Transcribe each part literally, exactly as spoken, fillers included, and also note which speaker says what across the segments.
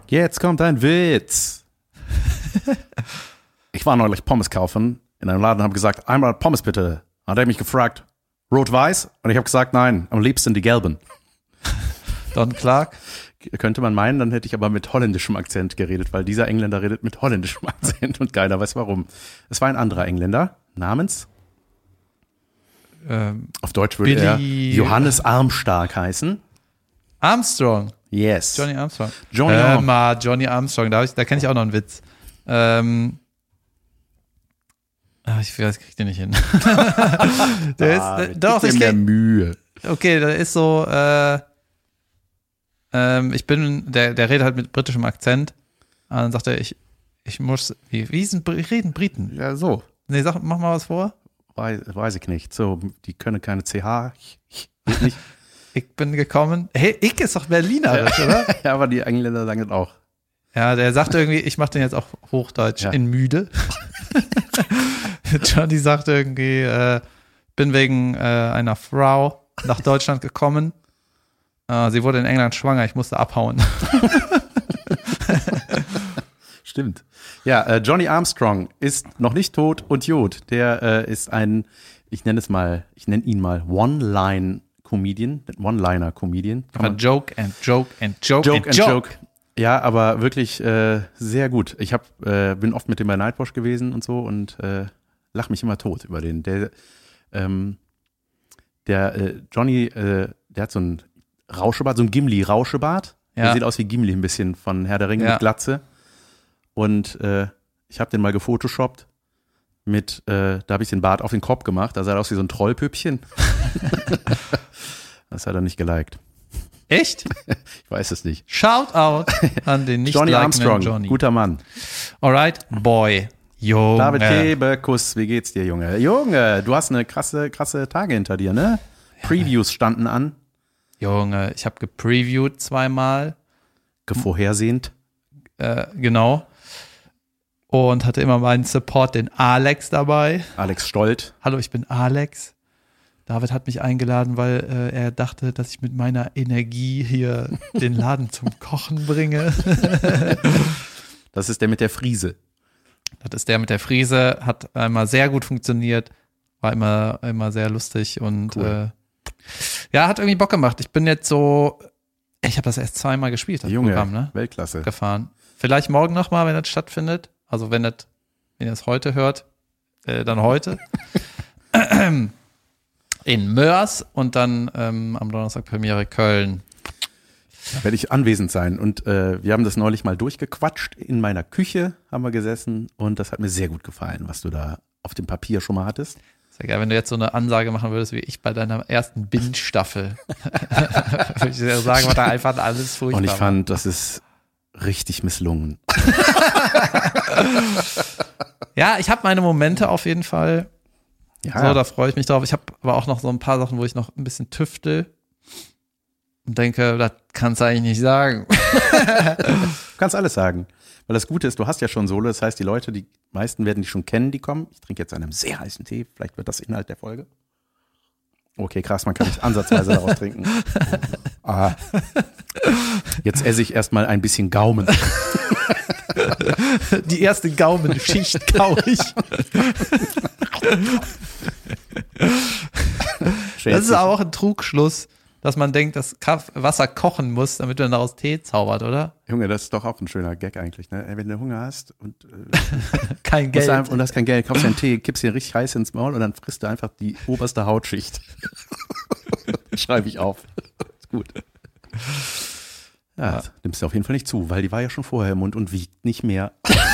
Speaker 1: Jetzt kommt ein Witz. Ich war neulich Pommes kaufen in einem Laden und habe gesagt, einmal Pommes bitte. Dann hat er mich gefragt, rot-weiß? Und ich habe gesagt, nein, am liebsten die gelben.
Speaker 2: Don Clark?
Speaker 1: Könnte man meinen, dann hätte ich aber mit holländischem Akzent geredet, weil dieser Engländer redet mit holländischem Akzent und keiner weiß warum. Es war ein anderer Engländer namens,
Speaker 2: ähm,
Speaker 1: auf Deutsch würde
Speaker 2: Billy,
Speaker 1: er Johannes Armstark heißen.
Speaker 2: Armstrong.
Speaker 1: Yes.
Speaker 2: Johnny Armstrong.
Speaker 1: Johnny,
Speaker 2: äh, mal, Johnny Armstrong, da, da kenne ich auch noch einen Witz. Ähm, ach, ich weiß, krieg den nicht hin. der
Speaker 1: ah,
Speaker 2: ist, äh, doch, ich
Speaker 1: mir Mühe.
Speaker 2: Okay, der ist so, äh, ähm, ich bin, der, der redet halt mit britischem Akzent. Und dann sagt er, ich, ich muss, wie, wie sind, reden Briten?
Speaker 1: Ja, so.
Speaker 2: Nee, sag, mach mal was vor.
Speaker 1: Weiß, weiß ich nicht. So, die können keine C H. Ich, ich, ich nicht.
Speaker 2: Ich bin gekommen. Hey, ich ist doch Berlinerisch, oder?
Speaker 1: Ja, aber die Engländer sagen das auch.
Speaker 2: Ja, der sagt irgendwie, ich mache den jetzt auch Hochdeutsch
Speaker 1: Ja.
Speaker 2: in müde. Johnny sagt irgendwie, äh, bin wegen äh, einer Frau nach Deutschland gekommen. Äh, sie wurde in England schwanger, ich musste abhauen.
Speaker 1: Stimmt. Ja, äh, Johnny Armstrong ist noch nicht tot und Jod. Der äh, ist ein, ich nenne es mal, ich nenne ihn mal One-Line-Comedian, One-Liner-Comedian.
Speaker 2: Aber Joke and Joke and Joke,
Speaker 1: Joke
Speaker 2: and
Speaker 1: and
Speaker 2: Joke.
Speaker 1: Joke. Ja, aber wirklich äh, sehr gut. Ich hab, äh, bin oft mit dem bei Nightwash gewesen und so und äh, lach mich immer tot über den. Der, ähm, der äh, Johnny, äh, der hat so ein Rauschebart, so ein Gimli-Rauschebart.
Speaker 2: Ja.
Speaker 1: Der sieht aus wie Gimli ein bisschen von Herr der Ringe
Speaker 2: Ja.
Speaker 1: mit Glatze. Und äh, ich habe den mal gefotoshoppt mit, äh, da habe ich den Bart auf den Kopf gemacht. Da sah er aus wie so ein Trollpüppchen. Das hat er nicht geliked.
Speaker 2: Echt?
Speaker 1: Ich weiß es nicht.
Speaker 2: Shout out an den nicht
Speaker 1: Johnny
Speaker 2: likenden
Speaker 1: Armstrong,
Speaker 2: Johnny.
Speaker 1: guter Mann.
Speaker 2: Alright, Boy. Junge.
Speaker 1: David Kebekus, wie geht's dir, Junge? Junge, du hast eine krasse, krasse Tage hinter dir, ne? Previews standen an.
Speaker 2: Junge, ich habe gepreviewt zweimal.
Speaker 1: Gevorhersehend.
Speaker 2: Äh, genau. Und hatte immer meinen Support, den Alex dabei.
Speaker 1: Alex Stolt.
Speaker 2: Hallo, ich bin Alex. David hat mich eingeladen, weil äh, er dachte, dass ich mit meiner Energie hier den Laden zum Kochen bringe.
Speaker 1: Das ist der mit der Friese.
Speaker 2: Das ist der mit der Friese, hat einmal sehr gut funktioniert, war immer, immer sehr lustig und
Speaker 1: Cool.
Speaker 2: äh, ja, hat irgendwie Bock gemacht. Ich bin jetzt so, ich habe das erst zweimal gespielt, das
Speaker 1: Junge,
Speaker 2: Programm, ne?
Speaker 1: Weltklasse.
Speaker 2: Gefahren. Vielleicht morgen nochmal, wenn das stattfindet. Also wenn das, wenn ihr es heute hört, äh, dann heute. In Mörs und dann ähm, am Donnerstag Premiere Köln.
Speaker 1: Da werde ich anwesend sein. Und äh, wir haben das neulich mal durchgequatscht. In meiner Küche haben wir gesessen und das hat mir sehr gut gefallen, was du da auf dem Papier schon mal hattest.
Speaker 2: Sehr geil, wenn du jetzt so eine Ansage machen würdest, wie ich bei deiner ersten Binge-Staffel. Würde ich dir sagen, war da einfach alles furchtbar.
Speaker 1: Und ich fand, das ist richtig misslungen.
Speaker 2: Ja, ich habe meine Momente auf jeden Fall.
Speaker 1: Ja,
Speaker 2: So, da freue ich mich drauf. Ich habe aber auch noch so ein paar Sachen, wo ich noch ein bisschen tüftel und denke, das kannst du eigentlich nicht sagen.
Speaker 1: du kannst alles sagen. Weil das Gute ist, du hast ja schon Solo, das heißt, die Leute, die meisten werden dich schon kennen, die kommen. Ich trinke jetzt einen sehr heißen Tee, vielleicht wird das Inhalt der Folge. Okay, krass, man kann nicht ansatzweise daraus trinken. Ah. Jetzt esse ich erstmal ein bisschen Gaumen.
Speaker 2: Die erste Gaumenschicht kau ich. Das ist aber auch ein Trugschluss, dass man denkt, dass Kaff- Wasser kochen muss, damit man daraus Tee zaubert, oder?
Speaker 1: Junge, das ist doch auch ein schöner Gag eigentlich, ne? Ey, wenn du Hunger hast und, äh,
Speaker 2: Kein
Speaker 1: musst
Speaker 2: Geld.
Speaker 1: du einfach, und hast kein Geld, kaufst dir einen Tee, kippst dir richtig heiß ins Maul und dann frisst du einfach die oberste Hautschicht. Schreibe ich auf. Ist gut. Ja,
Speaker 2: Ja.
Speaker 1: das nimmst du auf jeden Fall nicht zu, weil die war ja schon vorher im Mund und wiegt nicht mehr.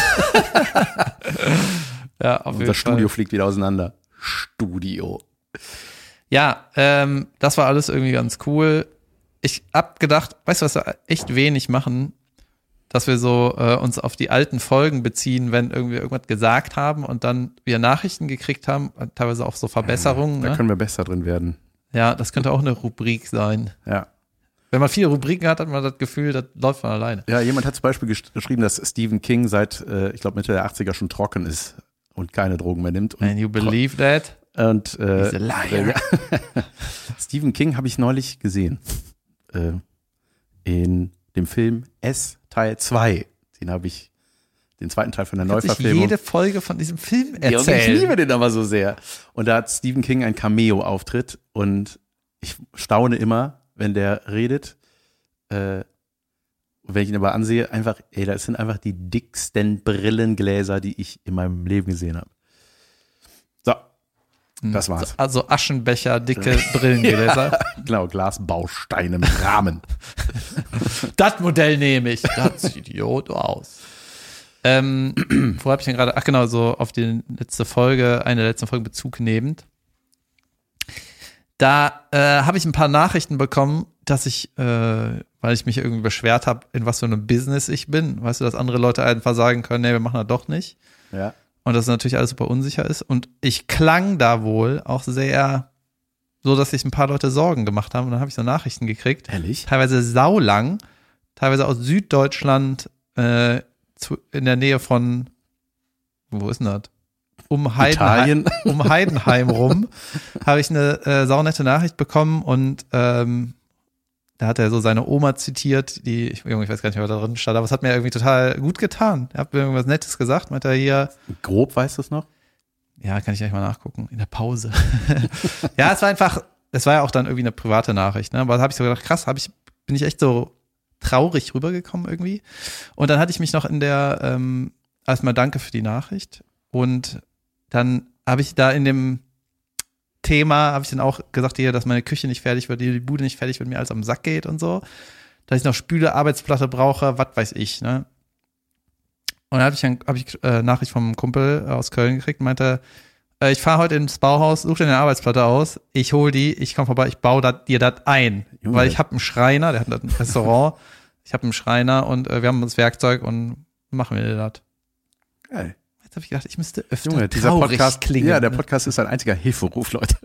Speaker 2: Ja, auf
Speaker 1: Unser
Speaker 2: jeden
Speaker 1: Studio
Speaker 2: Fall.
Speaker 1: fliegt wieder auseinander. Studio.
Speaker 2: Ja, ähm, das war alles irgendwie ganz cool. Ich hab gedacht, weißt du, was wir echt wenig machen, dass wir so äh, uns auf die alten Folgen beziehen, wenn irgendwie irgendwas gesagt haben und dann wir Nachrichten gekriegt haben, teilweise auch so Verbesserungen.
Speaker 1: Da
Speaker 2: Ne?
Speaker 1: können wir besser drin werden.
Speaker 2: Ja, das könnte auch eine Rubrik sein.
Speaker 1: Ja.
Speaker 2: Wenn man viele Rubriken hat, hat man das Gefühl, das läuft von alleine.
Speaker 1: Ja, jemand hat zum Beispiel gest- geschrieben, dass Stephen King seit, äh, ich glaube, Mitte der achtziger schon trocken ist und keine Drogen mehr nimmt. Und,
Speaker 2: And you believe that?
Speaker 1: und äh,
Speaker 2: He's a liar.
Speaker 1: Stephen King habe ich neulich gesehen. Äh, in dem Film S. Teil zwei. Den habe ich, den zweiten Teil von der
Speaker 2: Kannst
Speaker 1: Neuverfilmung.
Speaker 2: jede Folge von diesem Film
Speaker 1: Ja, und
Speaker 2: erzählen.
Speaker 1: ich liebe den aber so sehr. Und da hat Stephen King einen Cameo-Auftritt und ich staune immer, wenn der redet. Äh, wenn ich ihn aber ansehe, einfach, ey, das sind einfach die dicksten Brillengläser, die ich in meinem Leben gesehen habe. So, das war's.
Speaker 2: Also Aschenbecher, dicke Brillengläser.
Speaker 1: Ja, genau, Glasbausteine mit Rahmen.
Speaker 2: Das Modell nehme ich. Das sieht Idiot aus. Ähm, wo habe ich denn gerade? Ach genau, so auf die letzte Folge, eine der letzten Folgen Bezug nehmend. Da äh, habe ich ein paar Nachrichten bekommen, dass ich, äh, weil ich mich irgendwie beschwert habe, in was für einem Business ich bin. Weißt du, dass andere Leute einfach sagen können, nee, wir machen das doch nicht.
Speaker 1: Ja.
Speaker 2: Und dass natürlich alles super unsicher ist. Und ich klang da wohl auch sehr so, dass sich ein paar Leute Sorgen gemacht haben. Und dann habe ich so Nachrichten gekriegt.
Speaker 1: Ehrlich?
Speaker 2: Teilweise saulang, teilweise aus Süddeutschland, äh, zu, in der Nähe von, wo ist denn das? Um Heidenheim, um Heidenheim rum, habe ich eine äh, saunette Nachricht bekommen und ähm, da hat er so seine Oma zitiert, die, ich, ich weiß gar nicht, was da drin stand, aber es hat mir irgendwie total gut getan. Er hat mir irgendwas Nettes gesagt, meint er hier.
Speaker 1: Grob weißt du es noch?
Speaker 2: Ja, kann ich gleich mal nachgucken, in der Pause. Ja, es war einfach, es war ja auch dann irgendwie eine private Nachricht, ne? Aber da habe ich so gedacht, krass, hab ich, bin ich echt so traurig rübergekommen irgendwie. Und dann hatte ich mich noch in der, ähm, erstmal danke für die Nachricht und dann habe ich da in dem Thema, habe ich dann auch gesagt, hier, dass meine Küche nicht fertig wird, die Bude nicht fertig wird, mir alles am Sack geht und so. Dass ich noch Spüle, Arbeitsplatte brauche, was weiß ich, ne? Und dann habe ich, dann, hab ich äh, Nachricht vom Kumpel aus Köln gekriegt und meinte, äh, ich fahre heute ins Bauhaus, such dir eine Arbeitsplatte aus, ich hol die, ich komme vorbei, ich baue dat, dir das ein.
Speaker 1: Junge.
Speaker 2: Weil ich habe einen Schreiner, der hat ein Restaurant, ich habe einen Schreiner und äh, wir haben das Werkzeug und machen wir das.
Speaker 1: Geil.
Speaker 2: Jetzt habe ich gedacht, ich müsste öfter
Speaker 1: Junge, dieser
Speaker 2: traurig
Speaker 1: Podcast,
Speaker 2: klingen.
Speaker 1: ja, der
Speaker 2: ne?
Speaker 1: Podcast ist ein einziger Hilferuf, Leute.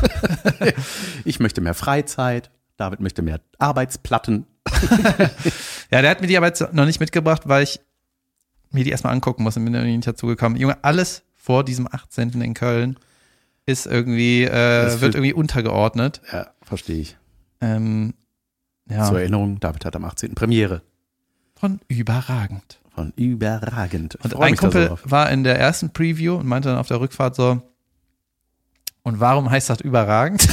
Speaker 1: Ich möchte mehr Freizeit, David möchte mehr Arbeitsplatten.
Speaker 2: Ja, der hat mir die aber jetzt noch nicht mitgebracht, weil ich mir die erstmal angucken muss und bin irgendwie nicht dazu gekommen. Junge, alles vor diesem achtzehnten in Köln ist irgendwie, äh, wird irgendwie untergeordnet.
Speaker 1: Ja, verstehe ich.
Speaker 2: Ähm, ja,
Speaker 1: Zur Erinnerung, David hat am achtzehnten Premiere.
Speaker 2: von überragend.
Speaker 1: Von überragend. Ich
Speaker 2: Und
Speaker 1: freu
Speaker 2: ein
Speaker 1: mich da so
Speaker 2: Kumpel
Speaker 1: drauf.
Speaker 2: war in der ersten Preview und meinte dann auf der Rückfahrt so, und warum heißt das überragend?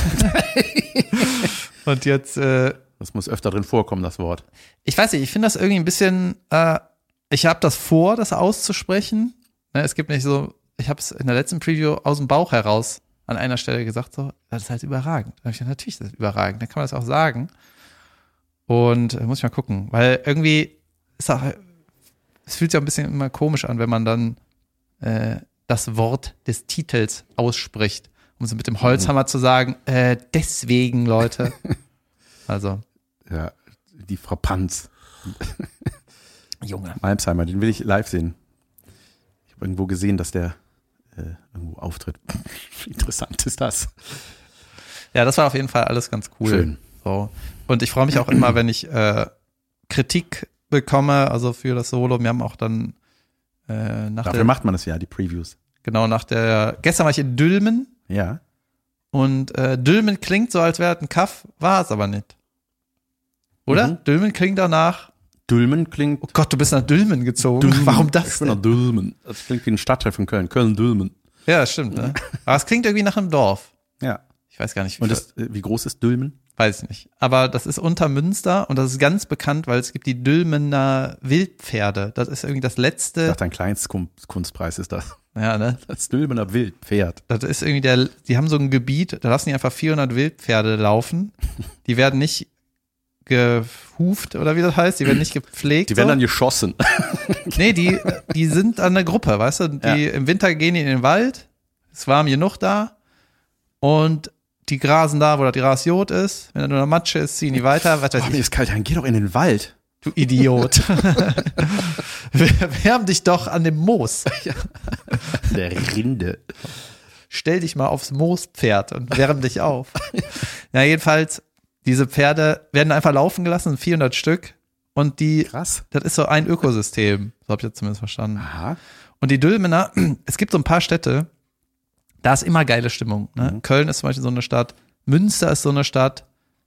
Speaker 2: Und jetzt, äh,
Speaker 1: Das muss öfter drin vorkommen, das Wort.
Speaker 2: ich weiß nicht, ich finde das irgendwie ein bisschen, äh, ich habe das vor, das auszusprechen. Ne, es gibt nicht so, ich habe es in der letzten Preview aus dem Bauch heraus an einer Stelle gesagt, so, das ist halt überragend. Da habe ich gesagt, natürlich ist das überragend, dann kann man das auch sagen. Und äh, muss ich mal gucken, weil irgendwie ist auch, es fühlt sich auch ein bisschen immer komisch an, wenn man dann äh, das Wort des Titels ausspricht, um so mit dem Holzhammer zu sagen, äh, deswegen, Leute. Also,
Speaker 1: Ja, die Frau Panz.
Speaker 2: Junge.
Speaker 1: Malmsheimer, den will ich live sehen. Ich habe irgendwo gesehen, dass der äh, irgendwo auftritt. Wie interessant ist das?
Speaker 2: Ja, das war auf jeden Fall alles ganz cool.
Speaker 1: Schön.
Speaker 2: So. Und ich freue mich auch immer, wenn ich äh, Kritik bekomme, also für das Solo. Wir haben auch dann äh, nach
Speaker 1: Dafür
Speaker 2: der,
Speaker 1: macht man es ja, die Previews.
Speaker 2: genau nach der, gestern war ich in Dülmen
Speaker 1: Ja.
Speaker 2: und äh, Dülmen klingt so, als wäre es ein Kaff, war es aber nicht. Oder?
Speaker 1: Mhm.
Speaker 2: Dülmen klingt danach,
Speaker 1: Dülmen klingt.
Speaker 2: oh Gott, du bist nach Dülmen gezogen.
Speaker 1: Dülmen.
Speaker 2: Warum
Speaker 1: Ich
Speaker 2: das
Speaker 1: bin nach
Speaker 2: denn?
Speaker 1: Dülmen. Das klingt wie ein Stadtteil von Köln. Köln-Dülmen.
Speaker 2: Ja, das stimmt, ne? Aber es klingt irgendwie nach einem Dorf.
Speaker 1: Ja.
Speaker 2: Ich weiß gar nicht, wie
Speaker 1: Und
Speaker 2: viel-
Speaker 1: das, äh, wie groß ist Dülmen?
Speaker 2: weiß ich nicht. Aber das ist unter Münster und das ist ganz bekannt, weil es gibt die Dülmener Wildpferde. Das ist irgendwie das
Speaker 1: Ich
Speaker 2: letzte,
Speaker 1: dachte, ein Kleinstkunstpreis ist das.
Speaker 2: ja, ne?
Speaker 1: Das Dülmener Wildpferd.
Speaker 2: Das ist irgendwie der, die haben so ein Gebiet, da lassen die einfach vierhundert Wildpferde laufen. Die werden nicht gehuft oder wie das heißt, die werden nicht gepflegt.
Speaker 1: Die werden
Speaker 2: so.
Speaker 1: dann geschossen.
Speaker 2: Nee, die, die sind an der Gruppe, weißt du? Die,
Speaker 1: Ja.
Speaker 2: im Winter gehen die in den Wald, ist warm genug da und die grasen da, wo das Gras Jod ist. Wenn da nur noch Matsche ist, ziehen die weiter. Was weiß
Speaker 1: Oh,
Speaker 2: ich.
Speaker 1: mir ist kalt, dann geh doch in den Wald.
Speaker 2: Du Idiot. Wärm dich doch an dem Moos.
Speaker 1: Der Rinde.
Speaker 2: Stell dich mal aufs Moospferd und wärm dich auf. Ja, jedenfalls, diese Pferde werden einfach laufen gelassen, vierhundert Stück. Und die,
Speaker 1: Krass.
Speaker 2: das ist so ein Ökosystem. So habe ich jetzt zumindest verstanden.
Speaker 1: Aha.
Speaker 2: Und die Dülmener, es gibt so ein paar Städte, da ist immer geile Stimmung. Ne?
Speaker 1: Mhm.
Speaker 2: Köln ist zum Beispiel so eine Stadt, Münster ist so eine Stadt,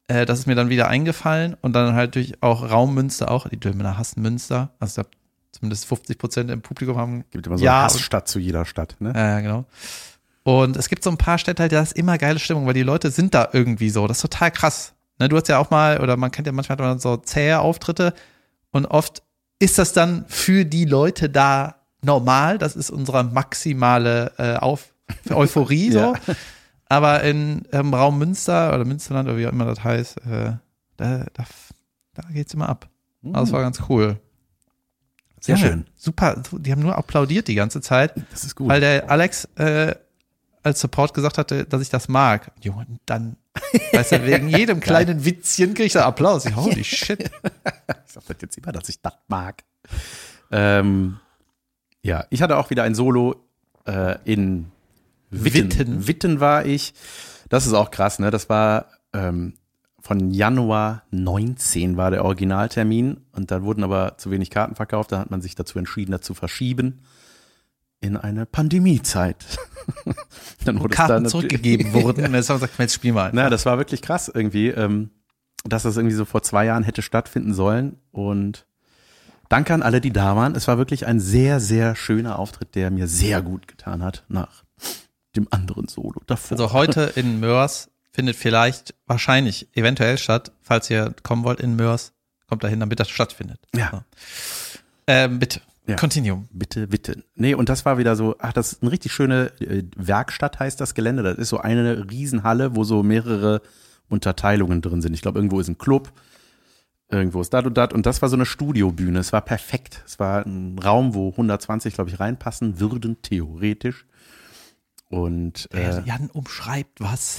Speaker 2: äh, das ist mir dann wieder eingefallen und dann halt durch auch Raum Münster auch. Die Dülmener hassen Münster. Also ich glaube, zumindest fünfzig Prozent im Publikum haben.
Speaker 1: Gibt immer so
Speaker 2: ja,
Speaker 1: eine Hassstadt zu jeder Stadt, ne?
Speaker 2: Ja, genau. Und es gibt so ein paar Städte halt, da ist immer geile Stimmung, weil die Leute sind da irgendwie so. Das ist total krass. Ne, du hast ja auch mal, oder man kennt ja manchmal hat man so zähe Auftritte und oft ist das dann für die Leute da normal. Das ist unsere maximale äh, Auf Euphorie so. Ja. Aber in ähm, Raum Münster oder Münsterland oder wie auch immer das heißt, äh, da, da, da geht's immer ab. Mhm. Das war ganz cool.
Speaker 1: Sehr
Speaker 2: ja,
Speaker 1: schön.
Speaker 2: Super, die haben nur applaudiert die ganze Zeit.
Speaker 1: Das ist gut.
Speaker 2: Weil der Alex äh, als Support gesagt hatte, dass ich das mag. Junge, dann, weißt du, wegen jedem kleinen Witzchen krieg ich da Applaus. Ich, holy shit.
Speaker 1: Ich sag das jetzt immer, dass ich das mag. Ähm, ja, ich hatte auch wieder ein Solo äh, in Witten. Witten. Witten war ich. Das ist auch krass, ne? Das war ähm, von Januar neunzehn war der Originaltermin und da wurden aber zu wenig Karten verkauft. Da hat man sich dazu entschieden, das zu verschieben in eine Pandemiezeit. Dann
Speaker 2: wurde Karten es dann zurückgegeben wurden und jetzt haben wir gesagt, jetzt spielen wir einfach.
Speaker 1: Na, das war wirklich krass irgendwie, ähm, dass das irgendwie so vor zwei Jahren hätte stattfinden sollen und danke an alle, die da waren. Es war wirklich ein sehr, sehr schöner Auftritt, der mir sehr gut getan hat nach dem anderen Solo davor.
Speaker 2: Also heute in Mörs findet vielleicht, wahrscheinlich, eventuell statt, falls ihr kommen wollt in Mörs, kommt dahin, damit das stattfindet.
Speaker 1: Ja.
Speaker 2: So. Ähm, bitte,
Speaker 1: ja.
Speaker 2: Continuum.
Speaker 1: Bitte, bitte. Nee, und das war wieder so, ach, das ist eine richtig schöne äh, Werkstatt heißt das Gelände. Das ist so eine Riesenhalle, wo so mehrere Unterteilungen drin sind. Ich glaube, irgendwo ist ein Club, irgendwo ist dat und dat. Und das war so eine Studiobühne. Es war perfekt. Es war ein Raum, wo hundertzwanzig, glaube ich, reinpassen würden, theoretisch. Und äh,
Speaker 2: Jan umschreibt was.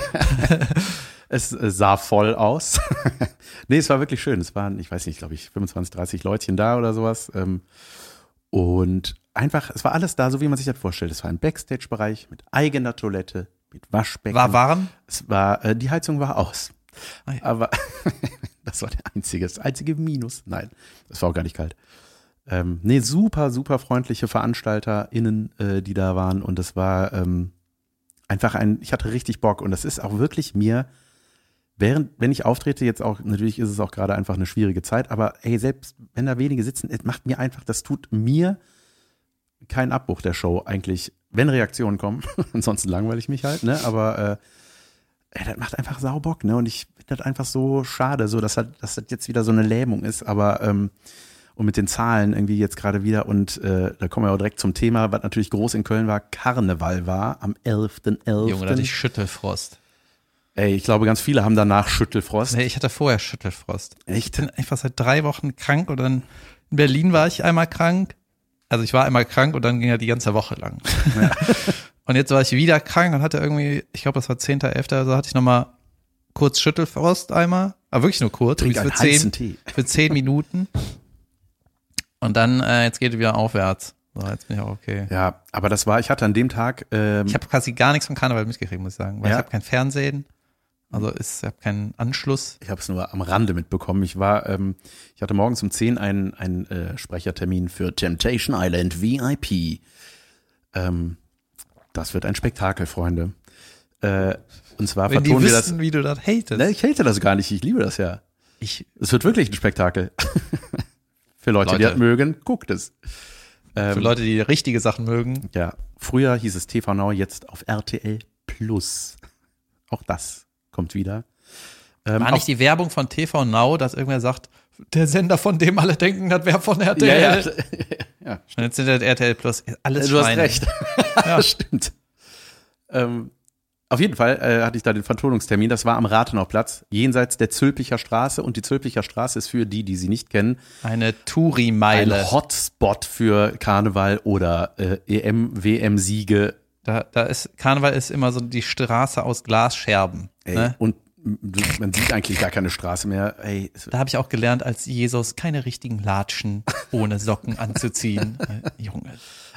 Speaker 1: Es äh, sah voll aus. Nee, es war wirklich schön. Es waren, ich weiß nicht, glaube ich, fünfundzwanzig, dreißig Leutchen da oder sowas. Ähm, und einfach, es war alles da, so wie man sich das vorstellt. Es war ein Backstage-Bereich mit eigener Toilette, mit Waschbecken.
Speaker 2: War warm?
Speaker 1: Es war, äh, die Heizung war aus.
Speaker 2: Ah, ja.
Speaker 1: Aber das war der einzige, das einzige Minus. Nein, das war auch gar nicht kalt. Ähm, nee, super, super freundliche VeranstalterInnen, äh, die da waren. Und das war ähm, einfach ein, ich hatte richtig Bock. Und das ist auch wirklich mir, während, wenn ich auftrete, jetzt auch, natürlich ist es auch gerade einfach eine schwierige Zeit, aber ey, selbst wenn da wenige sitzen, es macht mir einfach, das tut mir keinen Abbruch der Show eigentlich, wenn Reaktionen kommen. Ansonsten langweile ich mich halt, ne? Aber äh, ey, das macht einfach sau Bock, ne? Und ich finde das einfach so schade, so dass das, dass das jetzt wieder so eine Lähmung ist, aber ähm, und mit den Zahlen irgendwie jetzt gerade wieder und äh, da kommen wir auch direkt zum Thema, was natürlich groß in Köln war, Karneval war am elften elften
Speaker 2: Junge, da hatte ich Schüttelfrost.
Speaker 1: Ey, ich glaube, ganz viele haben danach Schüttelfrost.
Speaker 2: Nee, ich hatte vorher Schüttelfrost.
Speaker 1: Echt?
Speaker 2: Ich bin einfach seit drei Wochen krank und dann in Berlin war ich einmal krank. Also ich war einmal krank und dann ging ja die ganze Woche lang. Ja. Und jetzt war ich wieder krank und hatte irgendwie, ich glaube, das war zehnter elfter Also hatte ich nochmal kurz Schüttelfrost einmal. Aber wirklich nur kurz.
Speaker 1: Trink einen
Speaker 2: für zehn,
Speaker 1: heißen Tee.
Speaker 2: Für zehn Minuten. Und dann, äh, jetzt geht es wieder aufwärts. So, jetzt bin ich auch okay.
Speaker 1: Ja, aber das war, ich hatte an dem Tag. Ähm,
Speaker 2: ich habe quasi gar nichts vom Karneval mitgekriegt, muss ich sagen. Weil
Speaker 1: ja.
Speaker 2: ich habe kein Fernsehen. Also ist, ich habe keinen Anschluss.
Speaker 1: Ich habe es nur am Rande mitbekommen. Ich war, ähm, ich hatte morgens um zehn einen, einen äh, Sprechertermin für Temptation Island V I P. Ähm, das wird ein Spektakel, Freunde. Äh, und zwar
Speaker 2: Wenn
Speaker 1: vertonen
Speaker 2: die
Speaker 1: wir
Speaker 2: wüssten,
Speaker 1: das.
Speaker 2: Wie du das hatest.
Speaker 1: Ne, ich hate das gar nicht. Ich liebe das ja.
Speaker 2: Ich.
Speaker 1: Es wird wirklich ein Spektakel. Für Leute,
Speaker 2: Leute.
Speaker 1: die das mögen, guckt es. Ähm,
Speaker 2: Für Leute, die richtige Sachen mögen.
Speaker 1: Ja, früher hieß es T V Now, jetzt auf R T L Plus. Auch das kommt wieder. Ähm,
Speaker 2: War nicht die Werbung von T V Now, dass irgendwer sagt, der Sender, von dem alle denken, das wäre von R T L.
Speaker 1: Ja, ja. Ja.
Speaker 2: Und jetzt sind das R T L Plus. Alles
Speaker 1: Du
Speaker 2: Schweine.
Speaker 1: hast recht. Ja, stimmt. Ähm, auf jeden Fall äh, hatte ich da den Vertonungstermin. Das war am Rathenau-Platz, jenseits der Zülpicher Straße. Und die Zülpicher Straße ist für die, die sie nicht kennen,
Speaker 2: eine Touri-Meile.
Speaker 1: Ein Hotspot für Karneval oder äh, E M, W M-Siege.
Speaker 2: Da, da ist, Karneval ist immer so die Straße aus Glasscherben.
Speaker 1: Ey,
Speaker 2: Ne?
Speaker 1: und man sieht eigentlich gar keine Straße mehr. Ey.
Speaker 2: Da habe ich auch gelernt, als Jesus keine richtigen Latschen ohne Socken anzuziehen. äh, Junge.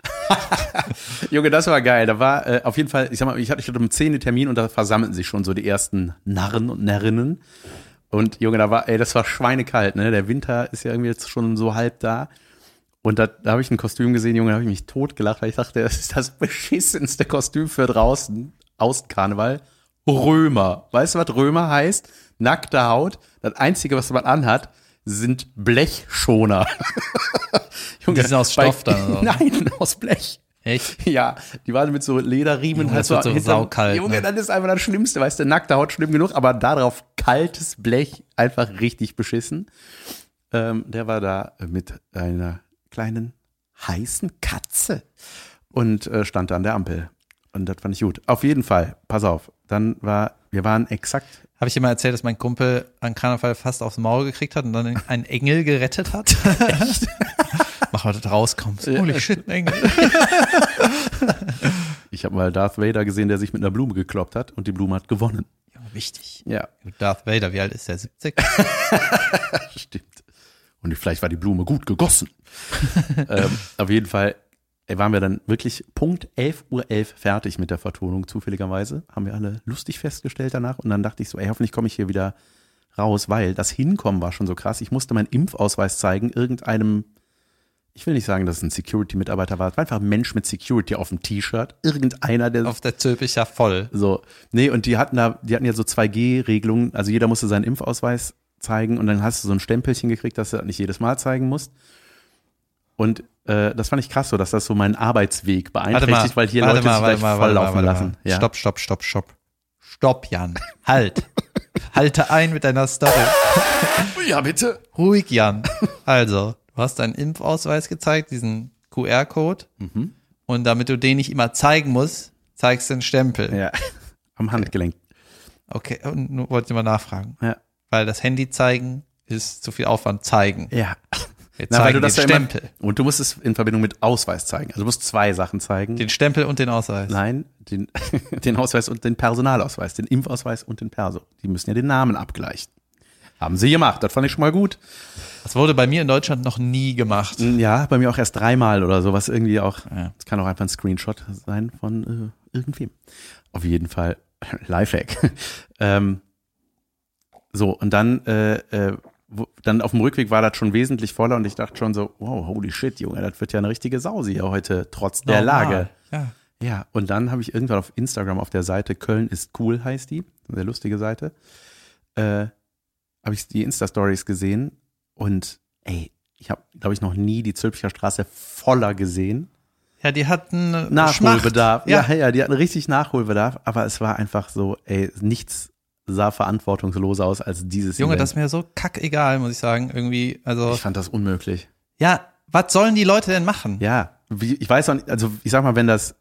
Speaker 1: Junge, das war geil. Da war äh, auf jeden Fall, ich sag mal, ich hatte schon um zehn den Termin und da versammelten sich schon so die ersten Narren und Närrinnen. Und Junge, da war, ey, das war schweinekalt, ne? Der Winter ist ja irgendwie jetzt schon so halb da. Und da, da habe ich ein Kostüm gesehen, Junge, da habe ich mich totgelacht, weil ich dachte, das ist das beschissenste Kostüm für draußen, Außenkarneval. Römer. Weißt du, was Römer heißt? nackte Haut. Das Einzige, was man anhat, sind Blechschoner.
Speaker 2: Junge, die sind aus Stoff
Speaker 1: bei,
Speaker 2: dann, oder?
Speaker 1: Nein, aus Blech.
Speaker 2: Echt?
Speaker 1: Ja, die waren mit so Lederriemen.
Speaker 2: Junge,
Speaker 1: halt
Speaker 2: das wird so
Speaker 1: hinterm-
Speaker 2: saukalt,
Speaker 1: Junge,
Speaker 2: ne?
Speaker 1: das ist einfach das Schlimmste, weißt du, nackte Haut schlimm genug, aber darauf kaltes Blech, einfach richtig beschissen. Ähm, der war da mit einer kleinen heißen Katze und äh, stand da an der Ampel. Und das fand ich gut. Auf jeden Fall, pass auf, dann war, wir waren exakt.
Speaker 2: Habe ich dir mal erzählt, dass mein Kumpel an Karneval fast aufs Maul gekriegt hat und dann einen Engel gerettet hat? Echt? Mach mal, dass du rauskommst. Holy shit, ein Engel.
Speaker 1: Ich habe mal Darth Vader gesehen, der sich mit einer Blume gekloppt hat und die Blume hat gewonnen.
Speaker 2: Ja, wichtig.
Speaker 1: Ja.
Speaker 2: Darth Vader, wie alt ist der? siebzig?
Speaker 1: Stimmt. Und vielleicht war die Blume gut gegossen. ähm, auf jeden Fall ey, waren wir dann wirklich Punkt elf Uhr elf fertig mit der Vertonung, zufälligerweise. Haben wir alle lustig festgestellt danach. Und dann dachte ich so, ey, hoffentlich komme ich hier wieder raus, weil das Hinkommen war schon so krass. Ich musste meinen Impfausweis zeigen, irgendeinem, ich will nicht sagen, dass es ein Security-Mitarbeiter war, es war einfach ein Mensch mit Security auf dem T-Shirt. Irgendeiner, der
Speaker 2: Auf der Zülpich ist ja voll.
Speaker 1: so, nee, und die hatten da, die hatten ja so zwei G-Regelungen, also jeder musste seinen Impfausweis zeigen und dann hast du so ein Stempelchen gekriegt, dass du das nicht jedes Mal zeigen musst. Und äh, das fand ich krass so, dass das so meinen Arbeitsweg beeinträchtigt, weil hier
Speaker 2: warte
Speaker 1: Leute
Speaker 2: mal,
Speaker 1: sich
Speaker 2: warte
Speaker 1: gleich
Speaker 2: mal,
Speaker 1: voll
Speaker 2: warte mal,
Speaker 1: laufen
Speaker 2: warte
Speaker 1: lassen.
Speaker 2: mal.
Speaker 1: Ja.
Speaker 2: Stopp, stopp, stopp, stopp. Stopp, Jan. Halt. Halte ein mit deiner Story.
Speaker 1: Ja, bitte.
Speaker 2: Ruhig, Jan. Also, du hast deinen Impfausweis gezeigt, diesen Q R-Code.
Speaker 1: Mhm.
Speaker 2: Und damit du den nicht immer zeigen musst, zeigst du den Stempel.
Speaker 1: Ja, am Handgelenk.
Speaker 2: Okay, und nur wollte ich mal nachfragen.
Speaker 1: Ja.
Speaker 2: Weil das Handy zeigen ist zu viel Aufwand. Zeigen.
Speaker 1: Ja.
Speaker 2: Wir
Speaker 1: Na, weil
Speaker 2: zeigen
Speaker 1: du das
Speaker 2: den
Speaker 1: ja immer,
Speaker 2: Stempel.
Speaker 1: und du musst es in Verbindung mit Ausweis zeigen. Also du musst zwei Sachen zeigen.
Speaker 2: Den Stempel und den Ausweis.
Speaker 1: Nein, den, den Ausweis und den Personalausweis, den Impfausweis und den Perso. Die müssen ja den Namen abgleichen. Haben sie gemacht, das fand ich schon mal gut.
Speaker 2: Das wurde bei mir in Deutschland noch nie gemacht.
Speaker 1: Ja, bei mir auch erst dreimal oder sowas irgendwie auch.
Speaker 2: Ja.
Speaker 1: Das kann auch einfach ein Screenshot sein von äh, irgendwem. Auf jeden Fall Lifehack. ähm, so, und dann, äh, äh, wo, dann auf dem Rückweg war das schon wesentlich voller und ich dachte schon so, wow, holy shit, Junge, das wird ja eine richtige Sause hier heute, trotz der
Speaker 2: Normal.
Speaker 1: Lage.
Speaker 2: Ja.
Speaker 1: Ja, und dann habe ich irgendwann auf Instagram auf der Seite Köln ist cool heißt die, eine sehr lustige Seite, äh, habe ich die Insta-Stories gesehen und ey, ich habe, glaube ich, noch nie die Zülpicher Straße voller gesehen.
Speaker 2: Ja, die hatten
Speaker 1: Nachholbedarf.
Speaker 2: Ja.
Speaker 1: Ja, ja, die hatten richtig Nachholbedarf, aber es war einfach so, ey, nichts sah verantwortungsloser aus als dieses
Speaker 2: Junge,
Speaker 1: Event.
Speaker 2: das ist mir so kackegal, muss ich sagen. Irgendwie, also.
Speaker 1: Ich fand das unmöglich.
Speaker 2: Ja, was sollen die Leute denn machen?
Speaker 1: Ja, wie, ich weiß auch nicht, also ich sag mal, wenn das,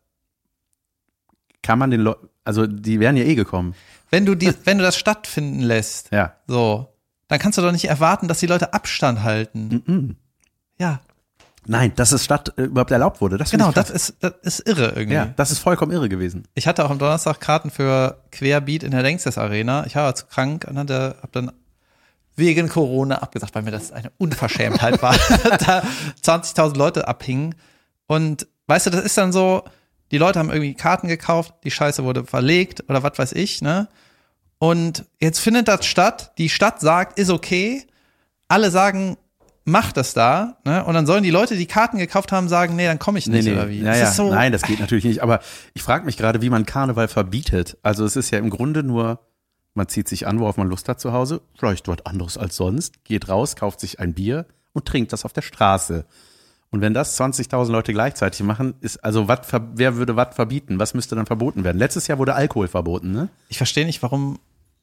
Speaker 1: kann man den Leuten, also die wären ja eh gekommen.
Speaker 2: Wenn du die, wenn du das stattfinden lässt,
Speaker 1: Ja.
Speaker 2: so, dann kannst du doch nicht erwarten, dass die Leute Abstand halten.
Speaker 1: Mhm.
Speaker 2: Ja,
Speaker 1: Nein, dass es statt äh, überhaupt erlaubt wurde. Das finde
Speaker 2: genau,
Speaker 1: ich krass.
Speaker 2: das ist, das ist irre irgendwie.
Speaker 1: Ja, das ist vollkommen irre gewesen.
Speaker 2: Ich hatte auch am Donnerstag Karten für Querbeat in der Längstes Arena. Ich war zu krank und hatte, hab dann wegen Corona abgesagt, weil mir das eine Unverschämtheit war, da zwanzigtausend Leute abhingen. Und weißt du, das ist dann so, die Leute haben irgendwie Karten gekauft, die Scheiße wurde verlegt oder was weiß ich, ne? Und jetzt findet das statt, die Stadt sagt, ist okay, alle sagen, mach das da, ne? Und dann sollen die Leute, die Karten gekauft haben, sagen, nee, dann komme ich nicht, oder wie?
Speaker 1: Ja,
Speaker 2: das
Speaker 1: ja.
Speaker 2: ist so,
Speaker 1: Nein, das geht natürlich nicht. Aber ich frage mich gerade, wie man Karneval verbietet. Also es ist ja im Grunde nur, man zieht sich an, worauf man Lust hat zu Hause, vielleicht was anderes als sonst, geht raus, kauft sich ein Bier und trinkt das auf der Straße. Und wenn das zwanzigtausend Leute gleichzeitig machen, ist, also wat, wer würde was verbieten? Was müsste dann verboten werden? Letztes Jahr wurde Alkohol verboten, ne?
Speaker 2: ich verstehe nicht, warum,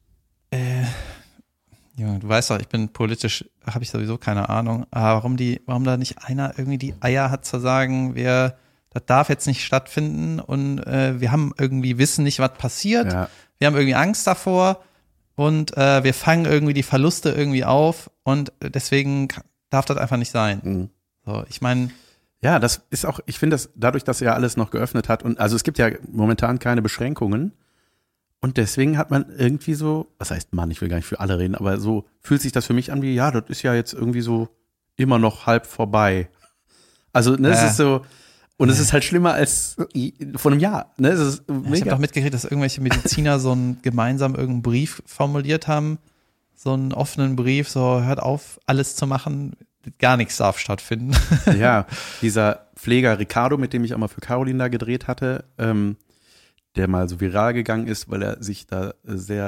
Speaker 2: äh, ja, du weißt doch, ich bin politisch, habe ich sowieso keine Ahnung, aber warum die, warum da nicht einer irgendwie die Eier hat zu sagen, wir, das darf jetzt nicht stattfinden und äh, wir haben irgendwie wissen nicht, was passiert,
Speaker 1: Ja.
Speaker 2: wir haben irgendwie Angst davor und äh, wir fangen irgendwie die Verluste irgendwie auf und deswegen darf das einfach nicht sein.
Speaker 1: Mhm.
Speaker 2: So, ich meine,
Speaker 1: Ja, das ist auch, ich finde das, dadurch, dass ja alles noch geöffnet hat und also es gibt ja momentan keine Beschränkungen und deswegen hat man irgendwie so, was heißt Mann, ich will gar nicht für alle reden, aber so fühlt sich das für mich an wie, ja, das ist ja jetzt irgendwie so immer noch halb vorbei. Also, ne, es
Speaker 2: Äh.
Speaker 1: ist so, und es ist halt schlimmer als vor einem Jahr, ne, es ist
Speaker 2: ich habe
Speaker 1: mega.
Speaker 2: doch mitgekriegt, dass irgendwelche Mediziner so einen gemeinsam irgendeinen Brief formuliert haben, so einen offenen Brief, so hört auf, alles zu machen, gar nichts darf stattfinden.
Speaker 1: Ja, dieser Pfleger Ricardo, mit dem ich auch mal für Caroline da gedreht hatte, ähm, der mal so viral gegangen ist, weil er sich da sehr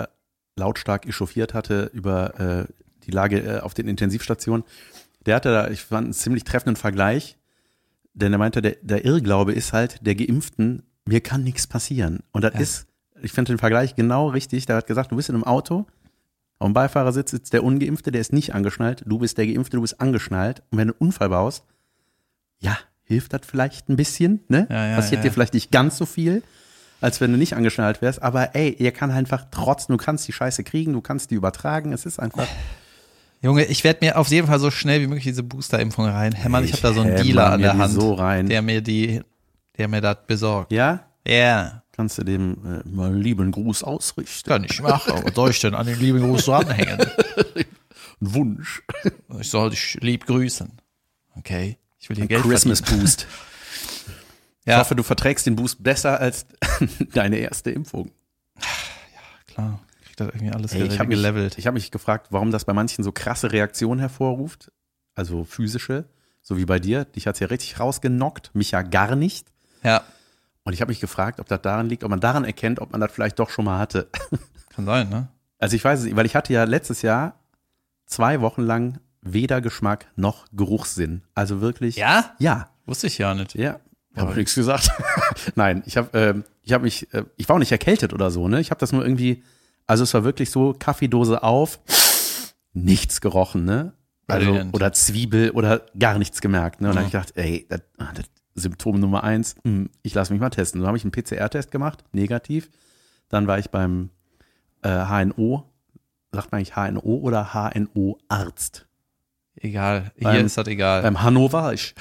Speaker 1: lautstark echauffiert hatte über äh, die Lage äh, auf den Intensivstationen. Der hatte da, ich fand, einen ziemlich treffenden Vergleich, denn er meinte, der, der Irrglaube ist halt, der Geimpften, mir kann nichts passieren. Und das ja. ist, ich finde den Vergleich genau richtig. Der hat gesagt, du bist in einem Auto, auf dem Beifahrersitz sitzt der Ungeimpfte, der ist nicht angeschnallt, du bist der Geimpfte, du bist angeschnallt. Und wenn du einen Unfall baust, ja, hilft das vielleicht ein bisschen, ne?
Speaker 2: Ja, ja,
Speaker 1: Passiert
Speaker 2: ja,
Speaker 1: dir
Speaker 2: ja.
Speaker 1: vielleicht nicht ganz so viel, als wenn du nicht angeschnallt wärst. Aber ey, ihr kann einfach trotzdem, du kannst die Scheiße kriegen, du kannst die übertragen. Es ist einfach.
Speaker 2: Junge, ich werde mir auf jeden Fall so schnell wie möglich diese Booster-Impfung reinhämmern. Ich habe da so einen Dealer an der Hand,
Speaker 1: so rein.
Speaker 2: der mir die, der mir das besorgt.
Speaker 1: Ja?
Speaker 2: Ja. Yeah.
Speaker 1: Kannst du dem äh, mal einen lieben Gruß ausrichten?
Speaker 2: Kann ich machen. Was soll ich denn an den lieben Gruß so anhängen?
Speaker 1: Ein Wunsch.
Speaker 2: Ich soll dich lieb grüßen. Okay. Ich will dir Geld
Speaker 1: Christmas
Speaker 2: verdienen.
Speaker 1: Boost.
Speaker 2: Ja.
Speaker 1: Ich hoffe, du verträgst den Boost besser als deine erste Impfung.
Speaker 2: Ja, klar. Kriegt das irgendwie alles
Speaker 1: Ey, ich habe mich,
Speaker 2: gelevelt.
Speaker 1: ich hab mich gefragt, warum das bei manchen so krasse Reaktionen hervorruft. Also physische, so wie bei dir. Dich hat's ja richtig rausgenockt, mich ja gar nicht.
Speaker 2: Ja.
Speaker 1: Und ich habe mich gefragt, ob das daran liegt, ob man daran erkennt, ob man das vielleicht doch schon mal hatte.
Speaker 2: Kann sein, ne?
Speaker 1: Also ich weiß es nicht, weil ich hatte ja letztes Jahr zwei Wochen lang weder Geschmack noch Geruchssinn. Also wirklich.
Speaker 2: Ja?
Speaker 1: Ja.
Speaker 2: Wusste ich ja nicht.
Speaker 1: Ja. Habe nichts gesagt. Nein, ich habe ähm, ich habe mich, äh, ich war auch nicht erkältet oder so, ne? Ich habe das nur irgendwie, also es war wirklich so, Kaffeedose auf, nichts gerochen, ne? Also,
Speaker 2: Brilliant.
Speaker 1: oder Zwiebel oder gar nichts gemerkt, ne? Und dann habe ich gedacht, ey, das, das Symptom Nummer eins, mh, ich lasse mich mal testen. Dann habe ich einen P C R-Test gemacht, negativ. Dann war ich beim äh, H N O, sagt man eigentlich H N O oder H N O-Arzt?
Speaker 2: Egal. Hier
Speaker 1: Beim-
Speaker 2: ist das egal.
Speaker 1: Beim Hannover ich.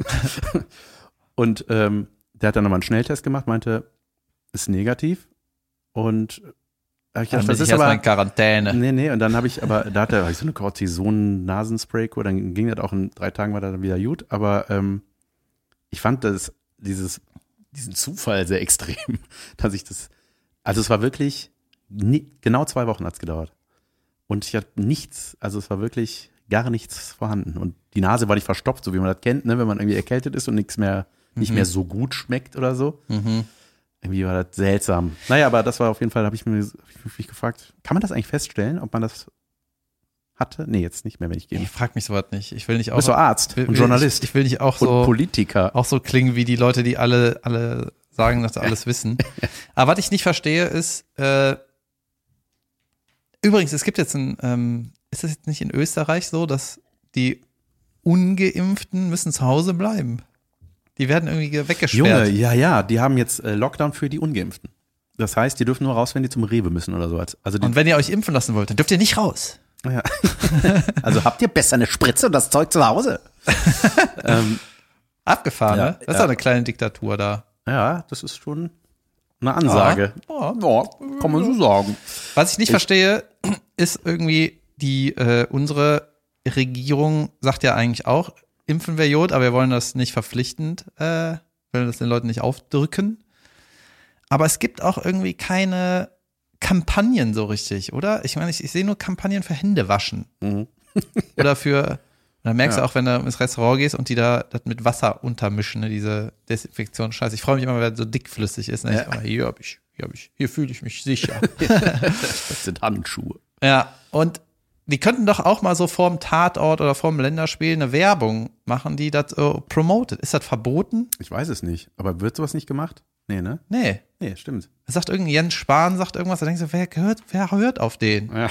Speaker 1: Und ähm, der hat dann nochmal einen Schnelltest gemacht, meinte, ist negativ. Und da hab ich
Speaker 2: Dann
Speaker 1: gedacht,
Speaker 2: bin
Speaker 1: das
Speaker 2: ich
Speaker 1: ist
Speaker 2: erstmal
Speaker 1: aber.
Speaker 2: in Quarantäne.
Speaker 1: Nee, nee, und dann habe ich, aber da hatte ich so eine Cortison-Nasenspray-Kur, dann ging das auch in drei Tagen war das dann wieder gut. Aber ähm, ich fand das, dieses, diesen Zufall sehr extrem, dass ich das, also es war wirklich, nie, genau zwei Wochen hat's gedauert. Und ich hatte nichts, also es war wirklich gar nichts vorhanden. Und die Nase war nicht verstopft, so wie man das kennt, ne, wenn man irgendwie erkältet ist und nichts mehr, nicht
Speaker 2: Mhm.
Speaker 1: mehr so gut schmeckt oder so.
Speaker 2: Mhm.
Speaker 1: Irgendwie war das seltsam. Naja, aber das war auf jeden Fall, habe ich mir hab ich mich gefragt, kann man das eigentlich feststellen, ob man das hatte? Nee, jetzt nicht mehr, wenn ich gehe.
Speaker 2: Ich frag mich sowas nicht. Ich will nicht
Speaker 1: Du
Speaker 2: auch.
Speaker 1: bist doch Arzt
Speaker 2: will,
Speaker 1: und Journalist
Speaker 2: Ich, ich will nicht auch
Speaker 1: und
Speaker 2: so,
Speaker 1: Politiker.
Speaker 2: auch so klingen wie die Leute, die alle, alle sagen, dass sie alles wissen. Aber was ich nicht verstehe, ist, äh, übrigens, es gibt jetzt ein, ähm, ist das jetzt nicht in Österreich so, dass die Ungeimpften müssen zu Hause bleiben? Die werden irgendwie weggesperrt.
Speaker 1: Junge, ja, ja, die haben jetzt äh, Lockdown für die Ungeimpften. Das heißt, die dürfen nur raus, wenn die zum Rewe müssen oder so. Also die,
Speaker 2: Und wenn ihr euch impfen lassen wollt, dann dürft ihr nicht raus.
Speaker 1: ja. Also habt ihr besser eine Spritze und das Zeug zu Hause? ähm,
Speaker 2: Abgefahren,
Speaker 1: Ja,
Speaker 2: ne? Das ist
Speaker 1: ja.
Speaker 2: doch eine kleine Diktatur da.
Speaker 1: ja, das ist schon eine Ansage.
Speaker 2: Ja.
Speaker 1: Ja, kann man so sagen.
Speaker 2: Was ich nicht
Speaker 1: Ich-
Speaker 2: verstehe, ist irgendwie die, äh, unsere Regierung sagt ja eigentlich auch, impfen wir Jod, aber wir wollen das nicht verpflichtend, äh, wollen das den Leuten nicht aufdrücken. Aber es gibt auch irgendwie keine Kampagnen so richtig, oder? Ich meine, ich, ich sehe nur Kampagnen für Händewaschen.
Speaker 1: Mhm.
Speaker 2: Oder für, da merkst
Speaker 1: Ja.
Speaker 2: du auch, wenn du ins Restaurant gehst und die da das mit Wasser untermischen, ne, diese Desinfektionsscheiße. Ich freue mich immer, wenn es so dickflüssig ist. Ne?
Speaker 1: Ja.
Speaker 2: Ich, aber hier hab ich, hier hab ich, hier fühle ich mich sicher.
Speaker 1: Das sind Handschuhe.
Speaker 2: Ja, und die könnten doch auch mal so vorm Tatort oder vorm Länderspiel eine Werbung machen, die das äh, promotet. Ist das verboten?
Speaker 1: Ich weiß es nicht. Aber wird sowas nicht gemacht? Nee, ne?
Speaker 2: Nee.
Speaker 1: Nee, stimmt.
Speaker 2: Es sagt irgendein Jens Spahn, sagt irgendwas, da denkst du, wer hört, wer hört auf den?
Speaker 1: Ja.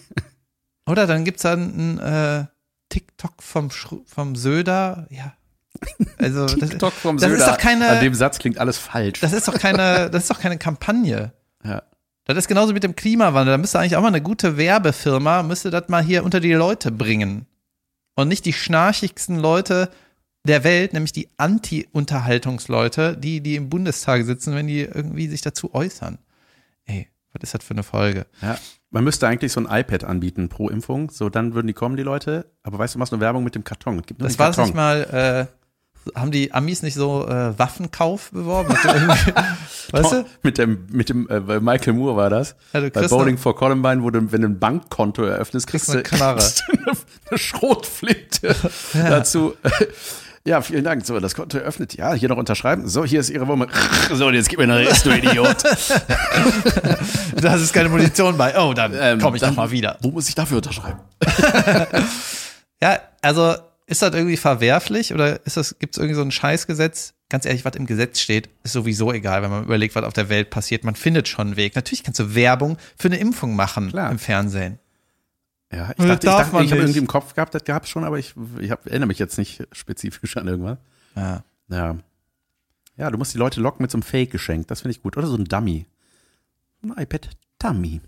Speaker 2: Oder dann gibt's dann ein äh, TikTok vom, Schru- vom Söder, ja. Also das,
Speaker 1: TikTok vom
Speaker 2: das
Speaker 1: Söder.
Speaker 2: ist doch keine,
Speaker 1: An dem Satz klingt alles falsch.
Speaker 2: das ist doch keine, das ist doch keine Kampagne.
Speaker 1: Ja.
Speaker 2: Das ist genauso mit dem Klimawandel. Da müsste eigentlich auch mal eine gute Werbefirma, müsste das mal hier unter die Leute bringen. Und nicht die schnarchigsten Leute der Welt, nämlich die Anti-Unterhaltungsleute, die, die im Bundestag sitzen, wenn die irgendwie sich dazu äußern. Ey, was ist das für eine Folge?
Speaker 1: Ja. Man müsste eigentlich so ein iPad anbieten pro Impfung. So, dann würden die kommen, die Leute. Aber weißt du, du machst nur Werbung mit dem Karton. Es gibt nur
Speaker 2: Das
Speaker 1: den
Speaker 2: war das
Speaker 1: Karton.
Speaker 2: nicht mal, äh, haben die Amis nicht so äh, Waffenkauf beworben? Mit irgendwie- weißt du?
Speaker 1: Mit dem, mit dem äh, Michael Moore war das.
Speaker 2: Ja, du
Speaker 1: Bei
Speaker 2: kriegst
Speaker 1: Bowling
Speaker 2: eine-
Speaker 1: for Columbine, wo du, wenn du ein Bankkonto eröffnest, kriegst,
Speaker 2: Kriegst eine
Speaker 1: du
Speaker 2: Knarre.
Speaker 1: kriegst du eine, eine Schrotflinte dazu. Ja, vielen Dank. So, das Konto eröffnet. Ja, hier noch unterschreiben. So, hier ist Ihre Wumme. So, und jetzt gib mir einen Rest, du Idiot.
Speaker 2: Da ist keine Munition bei. Oh, dann
Speaker 1: Ähm,
Speaker 2: komme ich
Speaker 1: dann-
Speaker 2: doch mal wieder.
Speaker 1: Wo muss ich dafür unterschreiben?
Speaker 2: Ja, also ist das irgendwie verwerflich oder ist das, gibt es irgendwie so ein Scheißgesetz? Ganz ehrlich, was im Gesetz steht, ist sowieso egal, wenn man überlegt, was auf der Welt passiert. Man findet schon einen Weg. Natürlich kannst du Werbung für eine Impfung machen
Speaker 1: Klar.
Speaker 2: im Fernsehen.
Speaker 1: Ja, ich
Speaker 2: Das
Speaker 1: dachte, ich,
Speaker 2: darf
Speaker 1: dachte,
Speaker 2: man
Speaker 1: ich habe
Speaker 2: nicht.
Speaker 1: irgendwie im Kopf gehabt, das gab es schon, aber ich, ich hab, erinnere mich jetzt nicht spezifisch an irgendwas.
Speaker 2: Ja.
Speaker 1: Ja. Ja, du musst die Leute locken mit so einem Fake-Geschenk. Das finde ich gut. Oder so ein Dummy. Ein iPad-Dummy.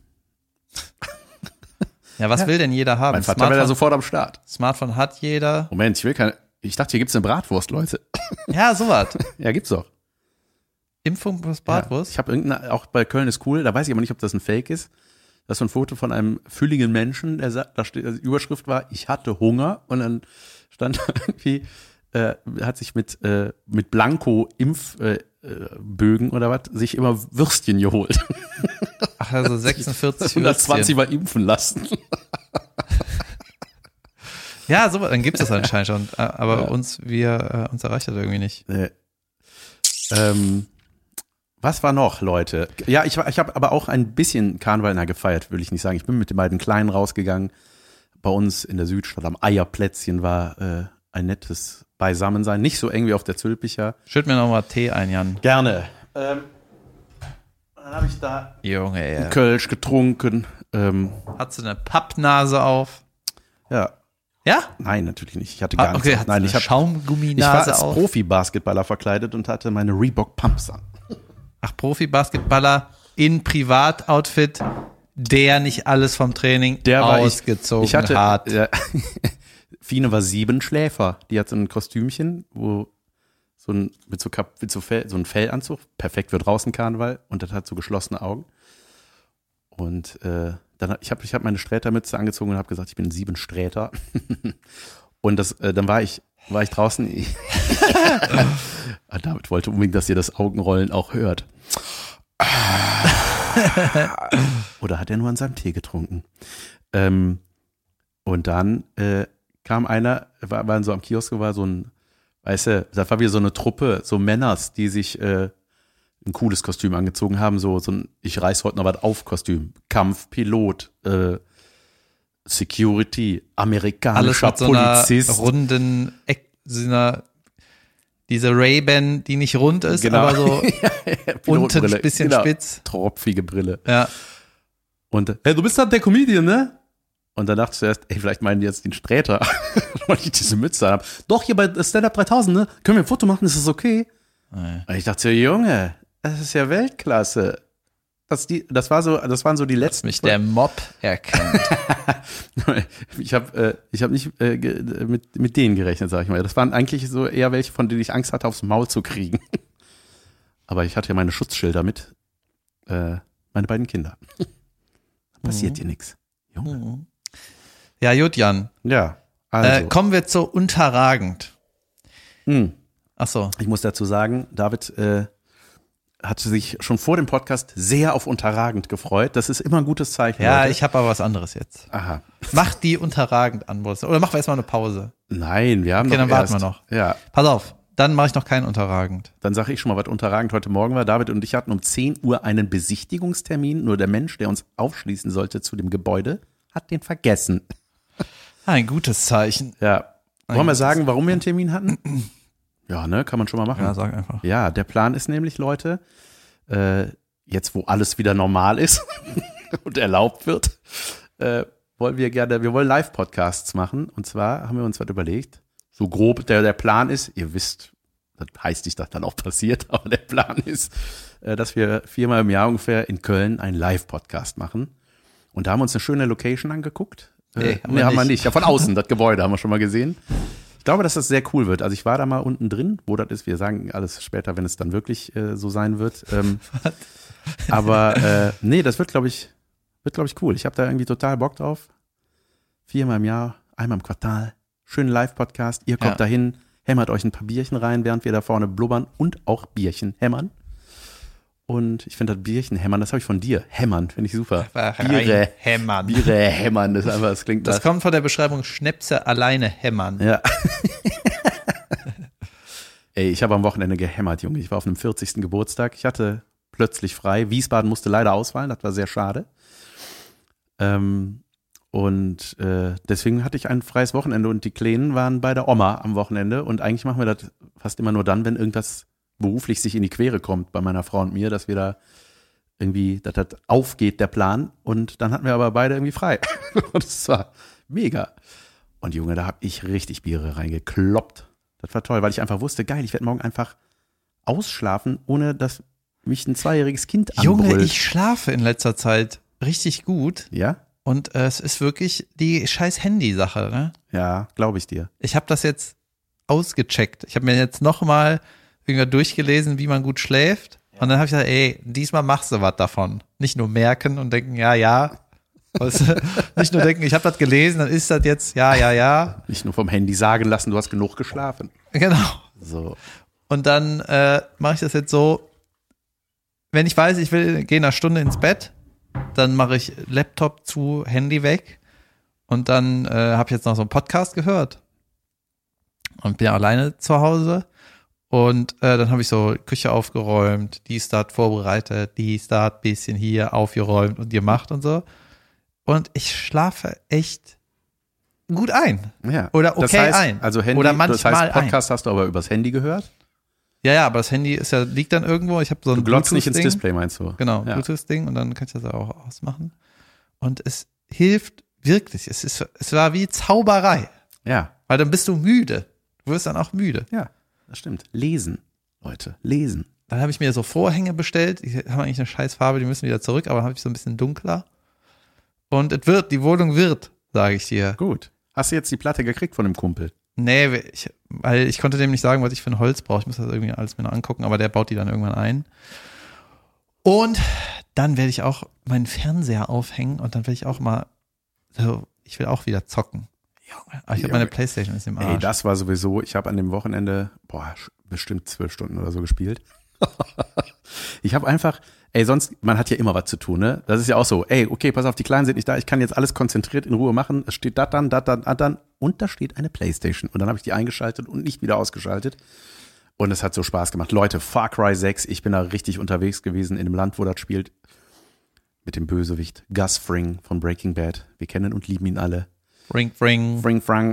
Speaker 2: Ja, was
Speaker 1: Ja.
Speaker 2: will denn jeder haben?
Speaker 1: Mein Vater wäre da
Speaker 2: Smartphone,
Speaker 1: sofort am Start.
Speaker 2: Smartphone hat jeder.
Speaker 1: Moment, ich will keine. Ich dachte, hier gibt's eine Bratwurst, Leute.
Speaker 2: Ja, sowas.
Speaker 1: Ja, gibt's doch.
Speaker 2: Impfung plus
Speaker 1: Ja.
Speaker 2: Bratwurst.
Speaker 1: Ich habe irgendeine, auch bei Köln ist cool, da weiß ich aber nicht, ob das ein Fake ist. Das ist so ein Foto von einem fülligen Menschen, der sagt, da steht, also die Überschrift war, ich hatte Hunger und dann stand da irgendwie, äh, hat sich mit, äh, mit Blanko-Impfbögen äh, Bögen oder was, sich immer Würstchen geholt.
Speaker 2: Ach, also sechsundvierzig
Speaker 1: hundertzwanzig
Speaker 2: Würstchen.
Speaker 1: Mal impfen lassen.
Speaker 2: Ja, sowas, dann gibt es das anscheinend schon. Aber
Speaker 1: Ja.
Speaker 2: uns, wir, äh, uns erreicht das irgendwie nicht.
Speaker 1: Äh, ähm, was war noch, Leute? Ja, ich, war- ich habe aber auch ein bisschen Karneval na, gefeiert, will ich nicht sagen. Ich bin mit den beiden Kleinen rausgegangen. Bei uns in der Südstadt am Eierplätzchen war äh, ein nettes Beisammensein. Nicht so eng wie auf der Zülpicher.
Speaker 2: Schütt mir nochmal Tee ein, Jan.
Speaker 1: Gerne. Ähm, dann habe ich da
Speaker 2: Junge, ey.
Speaker 1: Kölsch getrunken. Ähm,
Speaker 2: Hat sie eine Pappnase auf?
Speaker 1: ja,
Speaker 2: Ja?
Speaker 1: nein, natürlich nicht. Ich hatte gar
Speaker 2: Ah, okay,
Speaker 1: nichts.
Speaker 2: hat
Speaker 1: Nein,
Speaker 2: sie
Speaker 1: ich,
Speaker 2: eine
Speaker 1: hab, ich war
Speaker 2: Schaumgumminase
Speaker 1: als
Speaker 2: auf?
Speaker 1: Profi-Basketballer verkleidet und hatte meine Reebok Pumps an.
Speaker 2: Ach, Profi-Basketballer in Privatoutfit, der nicht alles vom Training
Speaker 1: Der war ich-
Speaker 2: ausgezogen
Speaker 1: Ich hatte,
Speaker 2: hat.
Speaker 1: ja, Fine war sieben Schläfer. Die hat so ein Kostümchen, wo so ein, mit so, Kap, mit so, Fell, so ein Fellanzug, perfekt für draußen Karneval, und das hat so geschlossene Augen. Und äh, dann hab- ich habe ich hab meine Strätermütze angezogen und habe gesagt, ich bin ein sieben Sträter. Und das, äh, dann war ich, war ich draußen. Ah, David wollte unbedingt, dass ihr das Augenrollen auch hört. Oder hat er nur an seinem Tee getrunken? Ähm, und dann äh, kam einer, war, war so am Kiosk, war so ein, weißt du, das war wieder so eine Truppe, so Männers, die sich äh, ein cooles Kostüm angezogen haben, so, so ein Ich reiß heute noch was auf Kostüm, Kampfpilot, äh, Security,
Speaker 2: Alles
Speaker 1: amerikanischer
Speaker 2: mit so einer
Speaker 1: Polizist.
Speaker 2: runden Eck, so einer, diese Ray-Ban, die nicht rund ist,
Speaker 1: Genau.
Speaker 2: aber so unten
Speaker 1: Pilotenbrille,
Speaker 2: ein bisschen
Speaker 1: genau.
Speaker 2: spitz.
Speaker 1: Tropfige Brille.
Speaker 2: Ja.
Speaker 1: Und, hey, du bist halt der Comedian, ne? Und dann dachte ich zuerst, ey, vielleicht meinen die jetzt den Sträter, weil ich diese Mütze habe. Doch, hier bei Stand-Up dreitausend, ne? Können wir ein Foto machen, ist das okay?
Speaker 2: Nee.
Speaker 1: Und ich dachte so, Junge, das ist ja Weltklasse. Das, die, das, war so, das waren so die
Speaker 2: Dass
Speaker 1: letzten.
Speaker 2: mich der Mob erkennt.
Speaker 1: ich habe äh, ich hab nicht äh, ge- mit, mit denen gerechnet, sag ich mal. Das waren eigentlich so eher welche, von denen ich Angst hatte, aufs Maul zu kriegen. Aber ich hatte ja meine Schutzschilder mit. Äh, meine beiden Kinder. Passiert dir nichts. Junge.
Speaker 2: Ja, gut, Jan.
Speaker 1: Ja, also.
Speaker 2: Äh, kommen wir zu unterragend.
Speaker 1: Hm.
Speaker 2: Ach so.
Speaker 1: Ich muss dazu sagen, David äh, hatte sich schon vor dem Podcast sehr auf unterragend gefreut. Das ist immer ein gutes Zeichen.
Speaker 2: Ja,
Speaker 1: Leute.
Speaker 2: ich habe aber was anderes jetzt.
Speaker 1: Aha.
Speaker 2: Mach die unterragend an, Boris. Oder machen wir erstmal eine Pause.
Speaker 1: Nein, wir haben
Speaker 2: Okay,
Speaker 1: noch
Speaker 2: dann warten
Speaker 1: erst,
Speaker 2: wir noch.
Speaker 1: Ja,
Speaker 2: Pass auf, dann mache ich noch keinen unterragend.
Speaker 1: dann sage ich schon mal, was unterragend heute Morgen war. David und ich hatten um zehn Uhr einen Besichtigungstermin. Nur der Mensch, der uns aufschließen sollte zu dem Gebäude, hat den vergessen.
Speaker 2: Ein gutes Zeichen.
Speaker 1: Ja.
Speaker 2: Ein
Speaker 1: Wollen wir
Speaker 2: gutes-
Speaker 1: sagen, warum wir einen Termin hatten? Ja, ne, kann man schon mal machen.
Speaker 2: Ja, sag einfach.
Speaker 1: Ja, der Plan ist nämlich, Leute, äh, jetzt wo alles wieder normal ist und erlaubt wird, äh, wollen wir gerne, wir wollen Live-Podcasts machen. Und zwar haben wir uns was überlegt, so grob der, der Plan ist, ihr wisst, das heißt nicht, dass dann auch passiert, aber der Plan ist, äh, dass wir viermal im Jahr ungefähr in Köln einen Live-Podcast machen. Und da haben wir uns eine schöne Location angeguckt. Äh,
Speaker 2: Nee, haben
Speaker 1: nee,
Speaker 2: wir
Speaker 1: haben wir
Speaker 2: nicht.
Speaker 1: nicht. Ja, von außen, das Gebäude haben wir schon mal gesehen. Ich glaube, dass das sehr cool wird. Also ich war da mal unten drin, wo das ist. Wir sagen alles später, wenn es dann wirklich äh, so sein wird. Ähm, aber äh, nee, das wird, glaube ich, wird, glaube ich, cool. Ich habe da irgendwie total Bock drauf. Viermal im Jahr, einmal im Quartal. Schönen Live-Podcast. Ihr kommt
Speaker 2: Ja.
Speaker 1: dahin, hämmert euch ein paar Bierchen rein, während wir da vorne blubbern und auch Bierchen hämmern. Und ich finde das Bierchen hämmern, das habe ich von dir. Hämmern, finde ich super. Biere,
Speaker 2: hämmern.
Speaker 1: Biere hämmern, das ist einfach, das klingt
Speaker 2: Das
Speaker 1: nach-
Speaker 2: kommt von der Beschreibung Schnäpse alleine hämmern.
Speaker 1: Ja. Ey, ich habe am Wochenende gehämmert, Junge. Ich war auf einem vierzigsten Geburtstag. Ich hatte plötzlich frei. Wiesbaden musste leider ausfallen, das war sehr schade. Ähm, und äh, deswegen hatte ich ein freies Wochenende und die Kleinen waren bei der Oma am Wochenende. Und eigentlich machen wir das fast immer nur dann, wenn irgendwas beruflich sich in die Quere kommt bei meiner Frau und mir, dass wir da irgendwie, dass das aufgeht, der Plan. Und dann hatten wir aber beide irgendwie frei. Und das war mega. Und Junge, da habe ich richtig Biere reingekloppt. Das war toll, weil ich einfach wusste, geil, ich werde morgen einfach ausschlafen, ohne dass mich ein zweijähriges Kind anbrüllt.
Speaker 2: Junge, ich schlafe in letzter Zeit richtig gut.
Speaker 1: Ja?
Speaker 2: Und äh, es ist wirklich die scheiß Handy-Sache, ne?
Speaker 1: Ja, glaube ich dir.
Speaker 2: Ich habe das jetzt ausgecheckt. Ich habe mir jetzt nochmal irgendwie durchgelesen, wie man gut schläft. Ja. Und dann habe ich gesagt, ey, diesmal machst du was davon. Nicht nur merken und denken, ja, ja. Weißt du? Nicht nur denken, ich habe das gelesen, dann ist das jetzt, ja, ja, ja.
Speaker 1: Nicht nur vom Handy sagen lassen, du hast genug geschlafen.
Speaker 2: Genau.
Speaker 1: So.
Speaker 2: Und dann äh, mache ich das jetzt so, wenn ich weiß, ich will, gehe eine Stunde ins Bett, dann mache ich Laptop zu, Handy weg und dann äh, habe ich jetzt noch so einen Podcast gehört und bin alleine zu Hause und äh, dann habe ich so Küche aufgeräumt, dies, das vorbereitet, dies, das, bisschen hier aufgeräumt und gemacht und so. Und ich schlafe echt gut ein.
Speaker 1: Ja.
Speaker 2: Oder okay
Speaker 1: das heißt,
Speaker 2: ein.
Speaker 1: Also Handy,
Speaker 2: Oder manchmal
Speaker 1: das heißt, Podcast
Speaker 2: ein.
Speaker 1: hast du aber übers Handy gehört?
Speaker 2: Ja, ja, aber das Handy ist ja, liegt dann irgendwo. Ich habe so ein
Speaker 1: Du glotzt nicht ins
Speaker 2: Bluetooth-Ding.
Speaker 1: Display, meinst du?
Speaker 2: Genau,
Speaker 1: ja.
Speaker 2: Bluetooth-Ding und dann kann ich das auch ausmachen. Und es hilft wirklich. Es ist, es war wie Zauberei.
Speaker 1: Ja.
Speaker 2: Weil dann bist du müde. Du wirst dann auch müde.
Speaker 1: Ja, das stimmt. Lesen, Leute, lesen.
Speaker 2: Dann habe ich mir so Vorhänge bestellt. Die haben eigentlich eine scheiß Farbe, die müssen wieder zurück, aber habe ich so ein bisschen dunkler. Und es wird, die Wohnung wird, sage ich dir.
Speaker 1: Gut. Hast du jetzt die Platte gekriegt von dem Kumpel?
Speaker 2: Nee, ich, weil ich konnte dem nicht sagen, was ich für ein Holz brauche. Ich muss das irgendwie alles mir noch angucken, aber der baut die dann irgendwann ein. Und dann werde ich auch meinen Fernseher aufhängen und dann werde ich auch mal, so, ich will auch wieder zocken. Aber ich habe meine Playstation ist im Arsch.
Speaker 1: Ey, das war sowieso, ich habe an dem Wochenende, boah, bestimmt zwölf Stunden oder so gespielt. Ich habe einfach, ey, sonst, man hat ja immer was zu tun, ne? Das ist ja auch so, ey, okay, pass auf, die Kleinen sind nicht da, ich kann jetzt alles konzentriert in Ruhe machen. Es steht das dann, das dann, das dann und da steht eine Playstation. Und dann habe ich die eingeschaltet und nicht wieder ausgeschaltet. Und es hat so Spaß gemacht. Leute, Far Cry sechs, ich bin da richtig unterwegs gewesen in dem Land, wo das spielt. Mit dem Bösewicht Gus Fring von Breaking Bad. Wir kennen und lieben ihn alle.
Speaker 2: Fring, Fring.
Speaker 1: Fring, Frang.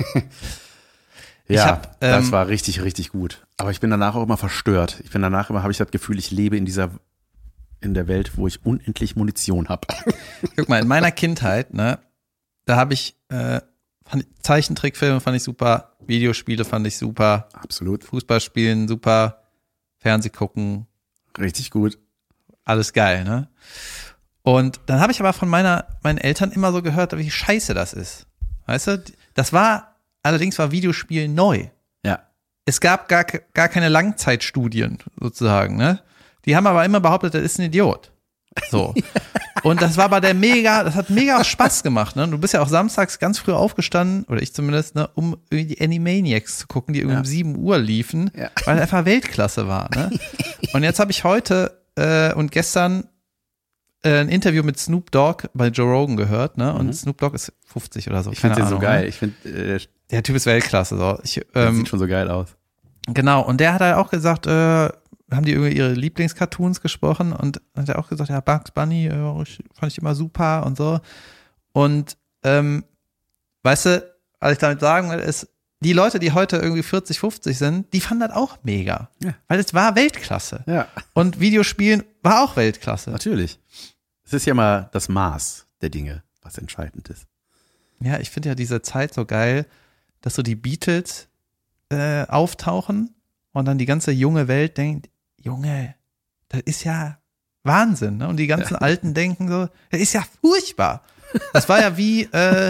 Speaker 1: Ja, hab, ähm, das war richtig, richtig gut. Aber ich bin danach auch immer verstört. Ich bin danach immer, habe ich das Gefühl, ich lebe in dieser, in der Welt, wo ich unendlich Munition habe.
Speaker 2: Guck mal, in meiner Kindheit, ne, da habe ich, äh, fand, Zeichentrickfilme fand ich super, Videospiele fand ich super.
Speaker 1: Absolut.
Speaker 2: Fußballspielen super, Fernseh gucken.
Speaker 1: Richtig gut.
Speaker 2: Alles geil, ne? Und dann habe ich aber von meiner, meinen Eltern immer so gehört, wie scheiße das ist. Weißt du, das war, allerdings war Videospiel neu.
Speaker 1: Ja.
Speaker 2: Es gab gar, gar keine Langzeitstudien sozusagen, ne? Die haben aber immer behauptet, das ist ein Idiot. So. Und das war aber der mega, das hat mega Spaß gemacht, ne? Du bist ja auch samstags ganz früh aufgestanden, oder ich zumindest, ne, um irgendwie die Animaniacs zu gucken, die irgendwie
Speaker 1: ja.
Speaker 2: um sieben Uhr liefen,
Speaker 1: ja.
Speaker 2: weil einfach Weltklasse war, ne? Und jetzt habe ich heute äh, und gestern äh, ein Interview mit Snoop Dogg bei Joe Rogan gehört, ne? Und mhm. Snoop Dogg ist fünfzig oder so.
Speaker 1: Ich finde den so geil.
Speaker 2: Ne?
Speaker 1: Ich finde, äh,
Speaker 2: der Typ ist Weltklasse. So. Ich,
Speaker 1: der
Speaker 2: ähm,
Speaker 1: sieht schon so geil aus.
Speaker 2: Genau. Und der hat halt auch gesagt, äh, haben die über ihre Lieblingscartoons gesprochen und hat er auch gesagt, ja, Bugs Bunny äh, fand ich immer super und so. Und ähm, weißt du, was ich damit sagen will, ist, die Leute, die heute irgendwie vierzig, fünfzig sind, die fanden das auch mega.
Speaker 1: Ja.
Speaker 2: Weil es war Weltklasse.
Speaker 1: Ja.
Speaker 2: Und Videospielen war auch Weltklasse.
Speaker 1: Natürlich. Es ist ja mal das Maß der Dinge, was entscheidend ist.
Speaker 2: Ja, ich finde ja diese Zeit so geil, dass so die Beatles äh, auftauchen und dann die ganze junge Welt denkt, Junge, das ist ja Wahnsinn. Ne? Und die ganzen ja. Alten denken so, das ist ja furchtbar. Das war ja wie, äh,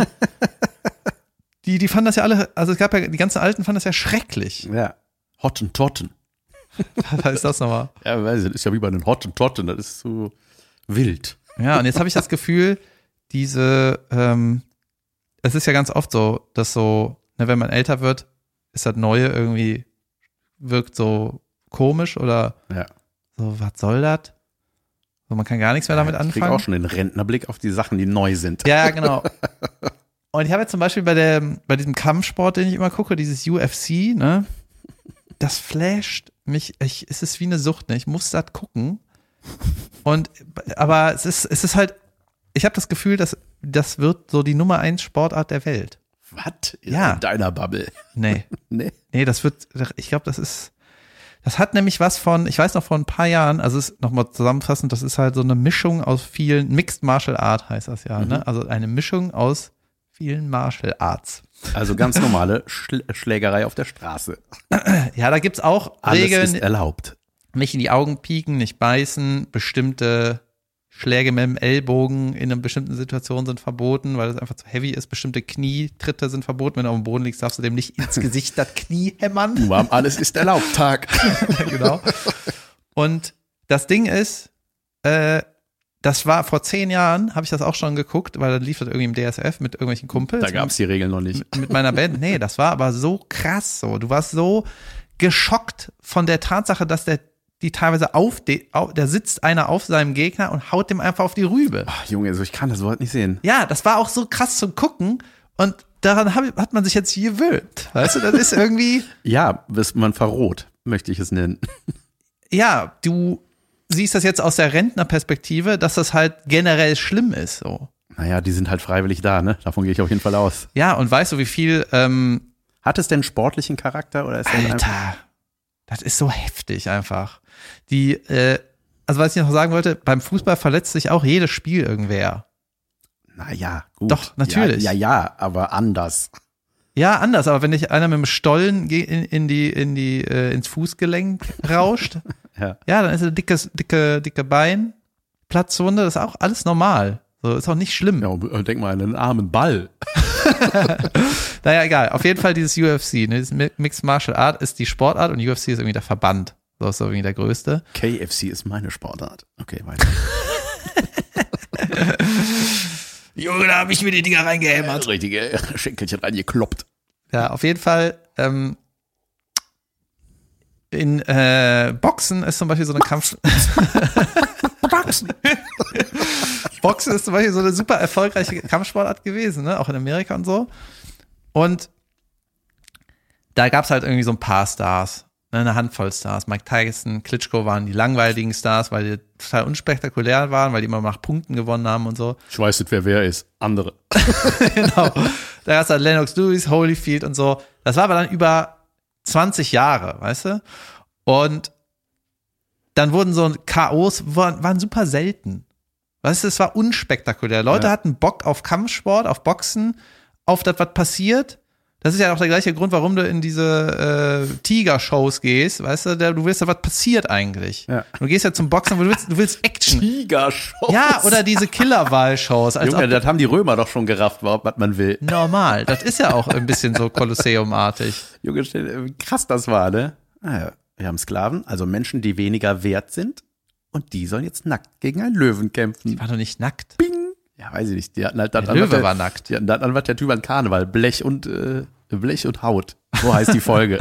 Speaker 2: die, die fanden das ja alle, also es gab ja, die ganzen Alten fanden das ja schrecklich.
Speaker 1: Ja, Hottentotten.
Speaker 2: Was ist das nochmal?
Speaker 1: Ja, weiß ich, das ist ja wie bei den Hottentotten, das ist so wild.
Speaker 2: Ja, und jetzt habe ich das Gefühl, diese, ähm, es ist ja ganz oft so, dass so, ne, wenn man älter wird, ist das Neue irgendwie, wirkt so komisch oder
Speaker 1: ja.
Speaker 2: so, was soll das? So, man kann gar nichts mehr damit
Speaker 1: ja, ich
Speaker 2: anfangen.
Speaker 1: Ich kriege auch schon den Rentnerblick auf die Sachen, die neu sind.
Speaker 2: Ja, genau. Und ich habe jetzt zum Beispiel bei der, bei diesem Kampfsport, den ich immer gucke, dieses U F C, ne, das flasht mich, ich, es ist wie eine Sucht, ne? Ich muss das gucken. Und, aber es ist, es ist halt, ich habe das Gefühl, dass das wird so die Nummer eins Sportart der Welt.
Speaker 1: Was?
Speaker 2: Ja.
Speaker 1: In deiner Bubble.
Speaker 2: Nee.
Speaker 1: Nee.
Speaker 2: Nee, das wird, ich glaube, das ist, das hat nämlich was von, ich weiß noch vor ein paar Jahren, also es ist nochmal zusammenfassend, das ist halt so eine Mischung aus vielen, Mixed Martial Art heißt das ja, mhm. ne? Also eine Mischung aus vielen Martial Arts.
Speaker 1: Also ganz normale Schl- Schlägerei auf der Straße.
Speaker 2: Ja, da gibt's auch
Speaker 1: Alles
Speaker 2: Regeln.
Speaker 1: ist erlaubt.
Speaker 2: Nicht in die Augen pieken, nicht beißen, bestimmte Schläge mit dem Ellbogen in einer bestimmten Situation sind verboten, weil es einfach zu heavy ist. Bestimmte Knietritte sind verboten. Wenn du auf dem Boden liegst, darfst du dem nicht ins Gesicht das Knie hämmern.
Speaker 1: Nur am Alles ist erlaubt Tag.
Speaker 2: Genau. Und das Ding ist, äh, das war vor zehn Jahren, habe ich das auch schon geguckt, weil dann lief das irgendwie im D S F mit irgendwelchen Kumpels.
Speaker 1: Da gab's die Regeln noch nicht.
Speaker 2: Mit, mit meiner Band. Nee, das war aber so krass so. Du warst so geschockt von der Tatsache, dass der die teilweise auf, de, auf, da sitzt einer auf seinem Gegner und haut dem einfach auf die Rübe.
Speaker 1: Ach, Junge, also ich kann das Wort nicht sehen.
Speaker 2: Ja, das war auch so krass zum Gucken und daran hab, hat man sich jetzt gewöhnt. Weißt du, das ist irgendwie.
Speaker 1: Ja, bis man verroht, möchte ich es nennen.
Speaker 2: Ja, du siehst das jetzt aus der Rentnerperspektive, dass das halt generell schlimm ist, so.
Speaker 1: Naja, die sind halt freiwillig da, ne? Davon gehe ich auf jeden Fall aus.
Speaker 2: Ja, und weißt du, wie viel, ähm,
Speaker 1: hat es denn sportlichen Charakter oder ist das einfach?
Speaker 2: Alter, das ist so heftig einfach. Die, äh, also was ich noch sagen wollte, beim Fußball verletzt sich auch jedes Spiel irgendwer.
Speaker 1: Naja, gut.
Speaker 2: Doch, natürlich.
Speaker 1: Ja, ja, ja, aber anders.
Speaker 2: Ja, anders, aber wenn dich einer mit dem Stollen in, in die, in die, äh, ins Fußgelenk rauscht,
Speaker 1: ja.
Speaker 2: ja, dann ist ein dickes, dicke, dicke Bein, Platzwunde, das ist auch alles normal. So, ist auch nicht schlimm.
Speaker 1: Ja, denk mal an einen armen Ball.
Speaker 2: Naja, egal. Auf jeden Fall dieses U F C, ne? Dieses Mixed Martial Art ist die Sportart und U F C ist irgendwie der Verband. So ist so irgendwie der größte.
Speaker 1: K F C ist meine Sportart. Okay, weiter.
Speaker 2: Junge, da habe ich mir die Dinger reingehämmert.
Speaker 1: Richtige Schenkelchen reingekloppt.
Speaker 2: Ja, auf jeden Fall. Ähm, in äh, Boxen ist zum Beispiel so eine Kampf... Boxen. Boxen ist zum Beispiel so eine super erfolgreiche Kampfsportart gewesen, ne? Auch in Amerika und so. Und da gab's halt irgendwie so ein paar Stars, ne? Eine Handvoll Stars. Mike Tyson, Klitschko waren die langweiligen Stars, weil die total unspektakulär waren, weil die immer nach Punkten gewonnen haben und so.
Speaker 1: Ich weiß nicht, wer wer ist. Andere.
Speaker 2: Genau. Da gab's halt Lennox Lewis, Holyfield und so. Das war aber dann über zwanzig Jahre, weißt du? Und dann wurden so K Os, waren, waren super selten. Weißt du, es war unspektakulär. Leute
Speaker 1: ja.
Speaker 2: hatten Bock auf Kampfsport, auf Boxen, auf das, was passiert. Das ist ja auch der gleiche Grund, warum du in diese äh, Tiger-Shows gehst. Weißt du, der, du willst ja, was passiert eigentlich.
Speaker 1: Ja.
Speaker 2: Du gehst ja zum Boxen, aber du willst, du willst Action.
Speaker 1: Tiger-Shows.
Speaker 2: Ja, oder diese Killerwahl-Shows. Als
Speaker 1: Junge,
Speaker 2: ob,
Speaker 1: das haben die Römer doch schon gerafft, was man will.
Speaker 2: normal. Das ist ja auch ein bisschen so Kolosseum-artig.
Speaker 1: Junge, wie krass das war, ne? Ah, ja. Wir haben Sklaven, also Menschen, die weniger wert sind. Und die sollen jetzt nackt gegen einen Löwen kämpfen.
Speaker 2: Die waren doch nicht nackt.
Speaker 1: Bing! Ja, weiß ich nicht. Die hatten halt das
Speaker 2: Der
Speaker 1: an, was
Speaker 2: Löwe
Speaker 1: der,
Speaker 2: war nackt.
Speaker 1: Die hatten das an, was der Typ an Karneval. Blech und, äh, Blech und Haut. So heißt die Folge.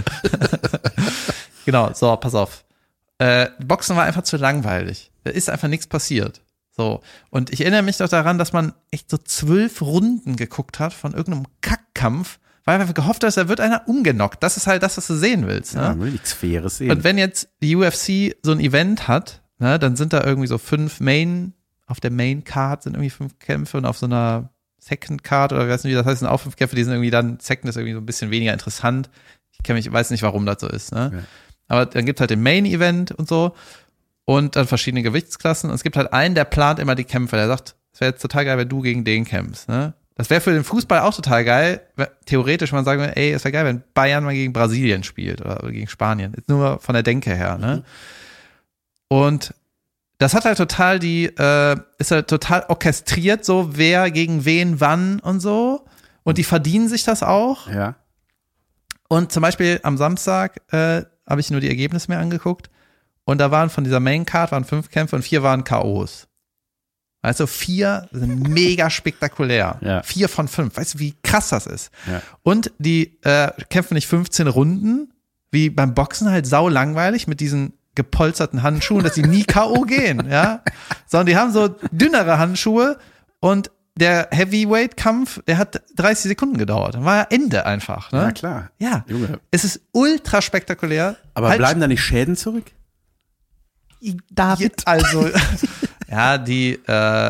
Speaker 2: Genau, so, pass auf. Äh, Boxen war einfach zu langweilig. Da ist einfach nichts passiert. So. Und ich erinnere mich doch daran, dass man echt so zwölf Runden geguckt hat von irgendeinem Kackkampf, weil man gehofft hat, da wird einer umgenockt. Das ist halt das, was du sehen willst. Ne?
Speaker 1: Ja, man will nichts Faires sehen.
Speaker 2: Und wenn jetzt die U F C so ein Event hat, ne, dann sind da irgendwie so fünf Main, auf der Main Card sind irgendwie fünf Kämpfe und auf so einer Second Card oder ich weiß nicht, wie das heißt, sind auch fünf Kämpfe, die sind irgendwie dann, Second ist irgendwie so ein bisschen weniger interessant. Ich kenn mich, weiß nicht, warum das so ist. Ne? Ja. Aber dann gibt's halt den Main Event und so und dann verschiedene Gewichtsklassen und es gibt halt einen, der plant immer die Kämpfe, der sagt, es wäre jetzt total geil, wenn du gegen den kämpfst. Ne? Das wäre für den Fußball auch total geil. Theoretisch, man sagen würde, ey, es wäre geil, wenn Bayern mal gegen Brasilien spielt oder gegen Spanien. Ist nur von der Denke her, ne? Mhm. Und das hat halt total die, äh, ist halt total orchestriert, so wer gegen wen wann und so. Und die verdienen sich das auch.
Speaker 1: Ja.
Speaker 2: Und zum Beispiel am Samstag äh, habe ich nur die Ergebnisse mir angeguckt. Und da waren von dieser Main Card waren fünf Kämpfe und vier waren K Os. Also vier sind mega spektakulär.
Speaker 1: Ja.
Speaker 2: Vier von fünf. Weißt du, wie krass das ist?
Speaker 1: Ja.
Speaker 2: Und die äh, kämpfen nicht fünfzehn Runden, wie beim Boxen halt sau langweilig mit diesen gepolsterten Handschuhen, dass die nie K O gehen, ja. Sondern die haben so dünnere Handschuhe und der Heavyweight-Kampf, der hat dreißig Sekunden gedauert. Dann war ja Ende einfach. Ne?
Speaker 1: Ja, klar.
Speaker 2: Ja,
Speaker 1: Junge.
Speaker 2: Es ist ultra spektakulär.
Speaker 1: Aber
Speaker 2: halt,
Speaker 1: bleiben da nicht Schäden zurück?
Speaker 2: David. Also, ja, die, äh,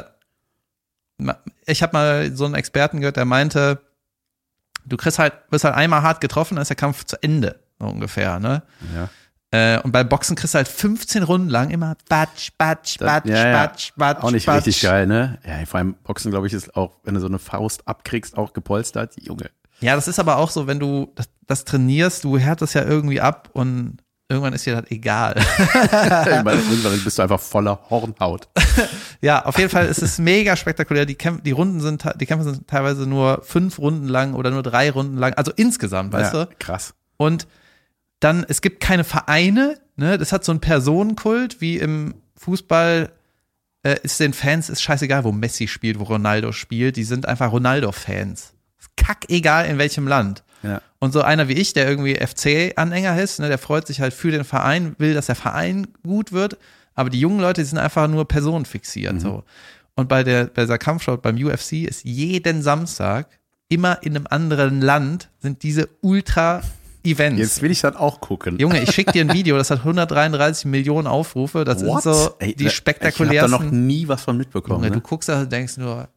Speaker 2: ich habe mal so einen Experten gehört, der meinte, du kriegst halt, wirst halt einmal hart getroffen, dann ist der Kampf zu Ende, so ungefähr, ne?
Speaker 1: Ja.
Speaker 2: Äh, und beim Boxen kriegst du halt fünfzehn Runden lang immer batsch, batsch, batsch,
Speaker 1: ja, ja.
Speaker 2: batsch, batsch,
Speaker 1: Auch nicht
Speaker 2: batsch.
Speaker 1: richtig geil, ne? Ja, vor allem Boxen, glaube ich, ist auch, wenn du so eine Faust abkriegst, auch gepolstert, Junge.
Speaker 2: Ja, das ist aber auch so, wenn du das, das trainierst, du härtest ja irgendwie ab und irgendwann ist dir das egal.
Speaker 1: Irgendwann bist du einfach voller Hornhaut.
Speaker 2: Ja, auf jeden Fall ist es mega spektakulär. Die Kämpfe, die Runden sind, die Kämpfe sind teilweise nur fünf Runden lang oder nur drei Runden lang, also insgesamt, weißt
Speaker 1: ja,
Speaker 2: du?
Speaker 1: Krass.
Speaker 2: Und dann, es gibt keine Vereine, ne? Das hat so einen Personenkult, wie im Fußball äh, ist den Fans, ist scheißegal, wo Messi spielt, wo Ronaldo spielt, die sind einfach Ronaldo-Fans. Kackegal in welchem Land.
Speaker 1: Ja.
Speaker 2: Und so einer wie ich, der irgendwie F C-Anhänger ist, ne, der freut sich halt für den Verein, will, dass der Verein gut wird, aber die jungen Leute, die sind einfach nur personenfixiert. Mhm. So. Und bei der bei dieser Kampfsport beim U F C ist jeden Samstag immer in einem anderen Land sind diese Ultra-Events.
Speaker 1: Jetzt will ich das auch gucken.
Speaker 2: Junge, ich schicke dir ein Video, das hat hundertdreiunddreißig Millionen Aufrufe. Das
Speaker 1: What?
Speaker 2: sind so
Speaker 1: Ey,
Speaker 2: die spektakulärsten.
Speaker 1: Ich habe da noch nie was von mitbekommen.
Speaker 2: Junge,
Speaker 1: ne?
Speaker 2: du guckst da und denkst nur,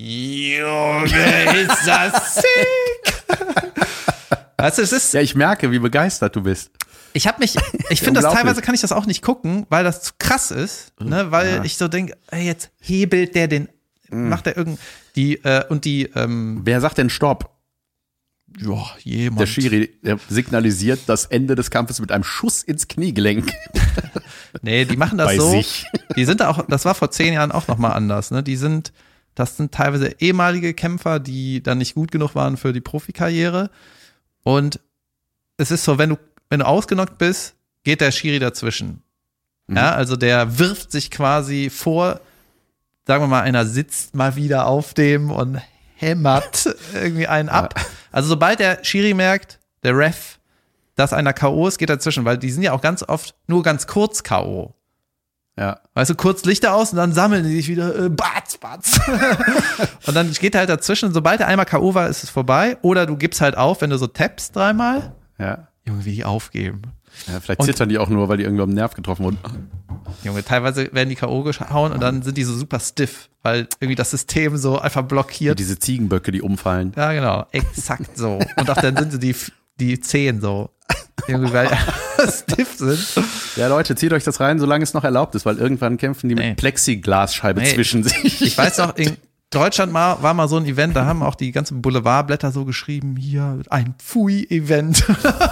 Speaker 2: Junge, ist das sick! Weißt du, es ist.
Speaker 1: Ja, ich merke, wie begeistert du bist.
Speaker 2: Ich habe mich, ich finde das teilweise kann ich das auch nicht gucken, weil das zu krass ist, ne, weil
Speaker 1: ja.
Speaker 2: ich so denke, ey, jetzt hebelt der den, mhm. macht der irgend, die, äh, und die, ähm,
Speaker 1: Wer sagt denn Stopp?
Speaker 2: Ja, jemand.
Speaker 1: Der Schiri, der signalisiert das Ende des Kampfes mit einem Schuss ins Kniegelenk.
Speaker 2: Nee, die machen das
Speaker 1: Bei
Speaker 2: so.
Speaker 1: sich.
Speaker 2: Die sind da auch, das war vor zehn Jahren auch nochmal anders, ne, die sind, das sind teilweise ehemalige Kämpfer, die dann nicht gut genug waren für die Profikarriere. Und es ist so, wenn du, wenn du ausgenockt bist, geht der Schiri dazwischen. Mhm. Ja, also der wirft sich quasi vor, sagen wir mal, einer sitzt mal wieder auf dem und hämmert irgendwie einen ab. Ja. Also sobald der Schiri merkt, der Ref, dass einer K O ist, geht er dazwischen, weil die sind ja auch ganz oft nur ganz kurz K O.
Speaker 1: Ja.
Speaker 2: Weißt du, kurz Lichter aus und dann sammeln die sich wieder, äh, batz, batz. Und dann geht er halt dazwischen, sobald er einmal K O war, ist es vorbei. Oder du gibst halt auf, wenn du so tappst dreimal.
Speaker 1: Ja.
Speaker 2: Junge, wie die aufgeben.
Speaker 1: Ja, vielleicht zittern die auch nur, weil die irgendwie am Nerv getroffen wurden.
Speaker 2: Junge, teilweise werden die K O gehauen und dann sind die so super stiff, weil irgendwie das System so einfach blockiert.
Speaker 1: Und diese Ziegenböcke, die umfallen.
Speaker 2: Ja, genau, exakt so. Und auch dann sind sie die, die Zehen so. Irgendwie, weil stiff sind.
Speaker 1: Ja, Leute, zieht euch das rein, solange es noch erlaubt ist, weil irgendwann kämpfen die nee. mit Plexiglasscheibe nee. zwischen sich.
Speaker 2: Ich weiß noch, in Deutschland mal, war mal so ein Event, da haben auch die ganzen Boulevardblätter so geschrieben, hier ein Pfui-Event.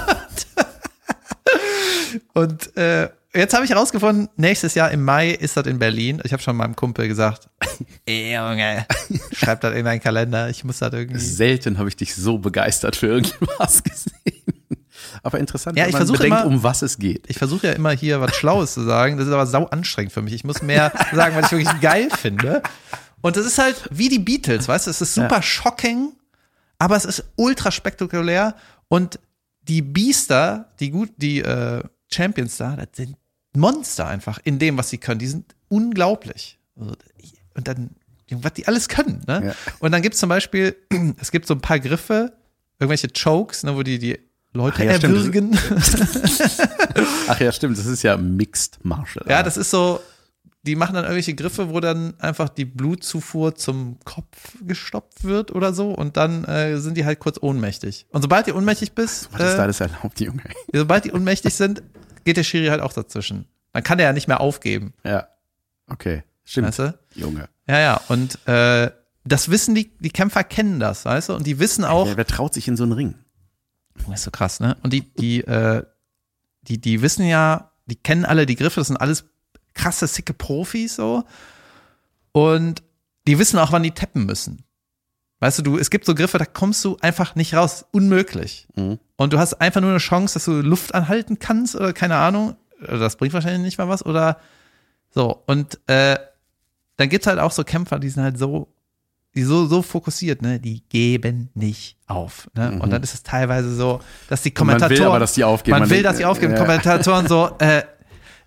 Speaker 2: Und äh, jetzt habe ich herausgefunden, nächstes Jahr im Mai ist das in Berlin. Ich habe schon meinem Kumpel gesagt, ey Junge, schreib das in deinen Kalender, ich muss das irgendwie.
Speaker 1: Selten habe ich dich so begeistert für irgendwas gesehen. Aber interessant,
Speaker 2: ja,
Speaker 1: wenn
Speaker 2: ich
Speaker 1: man
Speaker 2: versuche
Speaker 1: bedenkt,
Speaker 2: immer,
Speaker 1: um was es geht.
Speaker 2: Ich versuche ja immer hier was Schlaues zu sagen, das ist aber sau anstrengend für mich. Ich muss mehr sagen, was ich wirklich geil finde. Und das ist halt wie die Beatles, weißt du, es ist super ja. shocking, aber es ist ultra spektakulär und die Biester, die gut, die äh, Champions da, das sind Monster einfach in dem, was sie können. Die sind unglaublich. Und dann, was die alles können, ne? Ja. Und dann gibt es zum Beispiel, es gibt so ein paar Griffe, irgendwelche Chokes, ne, wo die die Leute Ach ja, erwürgen.
Speaker 1: Ach ja, stimmt, das ist ja Mixed Martial Arts.
Speaker 2: Ja, das ist so, die machen dann irgendwelche Griffe, wo dann einfach die Blutzufuhr zum Kopf gestoppt wird oder so und dann äh, sind die halt kurz ohnmächtig. Und sobald die ohnmächtig bist,
Speaker 1: was ist da alles erlaubt, Junge?
Speaker 2: Sobald die ohnmächtig sind, geht der Schiri halt auch dazwischen. Dann kann der ja nicht mehr aufgeben.
Speaker 1: Ja, okay, stimmt.
Speaker 2: Weißt du?
Speaker 1: Junge.
Speaker 2: Ja, ja, und äh, das wissen die, die Kämpfer kennen das, weißt du? Und die wissen auch.
Speaker 1: Ja, wer traut sich in so einen Ring?
Speaker 2: Das ist so krass, ne? Und die, die, äh, die, die wissen ja, die kennen alle die Griffe, das sind alles krasse, sicke Profis so. Und die wissen auch, wann die tappen müssen. Weißt du, du, es gibt so Griffe, da kommst du einfach nicht raus. Unmöglich. Mhm. Und du hast einfach nur eine Chance, dass du Luft anhalten kannst oder keine Ahnung. Das bringt wahrscheinlich nicht mal was oder so. Und äh, dann gibt's halt auch so Kämpfer, die sind halt so, die so, so fokussiert, ne, die geben nicht auf, ne, mhm. und dann ist es teilweise so, dass die Kommentatoren,
Speaker 1: man will aber, dass die aufgeben.
Speaker 2: Man, man will, dass die aufgeben, ja. Kommentatoren so, äh,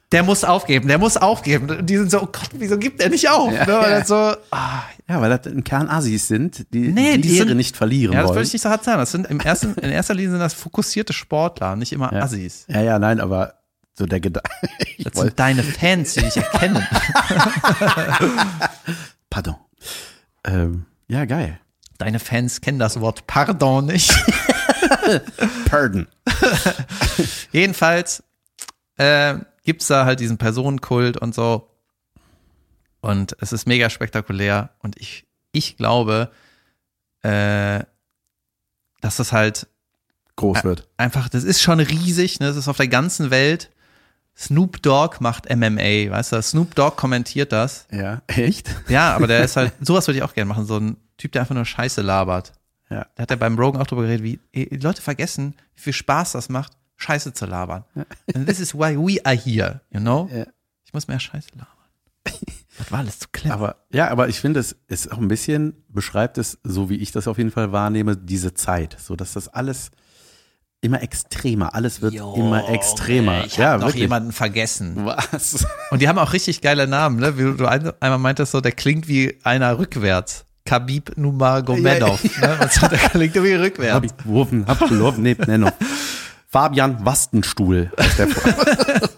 Speaker 2: der muss aufgeben, der muss aufgeben. Und die sind so, oh Gott, wieso gibt er nicht auf?
Speaker 1: Ja,
Speaker 2: ne? Und dann so,
Speaker 1: ah, ja, weil das im Kern Assis sind, die
Speaker 2: Nee,
Speaker 1: die,
Speaker 2: die
Speaker 1: Ehre
Speaker 2: sind-
Speaker 1: nicht verlieren
Speaker 2: ja, das
Speaker 1: wollen.
Speaker 2: würde ich nicht so hart sagen. Das sind im ersten, in erster Linie sind das fokussierte Sportler, nicht immer
Speaker 1: Ja.
Speaker 2: Assis.
Speaker 1: Ja, ja, nein, aber so der Gedanke.
Speaker 2: Das sind deine Fans, die dich erkennen.
Speaker 1: Pardon. Ähm, ja, geil.
Speaker 2: Deine Fans kennen das Wort Pardon nicht.
Speaker 1: Pardon.
Speaker 2: Jedenfalls äh, gibt's da halt diesen Personenkult und so. Und es ist mega spektakulär. Und ich, ich glaube, äh, dass das halt
Speaker 1: Groß wird.
Speaker 2: einfach, das ist schon riesig, ne? Das ist auf der ganzen Welt. Snoop Dogg macht M M A, weißt du? Snoop Dogg kommentiert das.
Speaker 1: Ja, echt?
Speaker 2: Ja, aber der ist halt, sowas würde ich auch gerne machen, so ein Typ, der einfach nur Scheiße labert.
Speaker 1: Ja.
Speaker 2: Da hat er beim Rogan auch drüber geredet, wie die Leute vergessen, wie viel Spaß das macht, Scheiße zu labern. And this is why we are here, you know?
Speaker 1: Ja.
Speaker 2: Ich muss mehr Scheiße labern. Das war alles zu clever.
Speaker 1: Aber ja, aber ich finde, es ist auch ein bisschen, beschreibt es, so wie ich das auf jeden Fall wahrnehme, diese Zeit. So, dass das alles immer extremer, alles wird
Speaker 2: Jo,
Speaker 1: immer extremer.
Speaker 2: Ich
Speaker 1: ja,
Speaker 2: hab noch
Speaker 1: wirklich.
Speaker 2: jemanden vergessen.
Speaker 1: Was?
Speaker 2: Und die haben auch richtig geile Namen, ne? Wie du ein, einmal meintest so, der klingt wie einer rückwärts. Khabib Nurmagomedov,
Speaker 1: Ja,
Speaker 2: ne? Was, der klingt irgendwie rückwärts.
Speaker 1: Hab ich geworfen, hab geworfen, nee, nee, noch. Fabian Wastenstuhl heißt der Vor-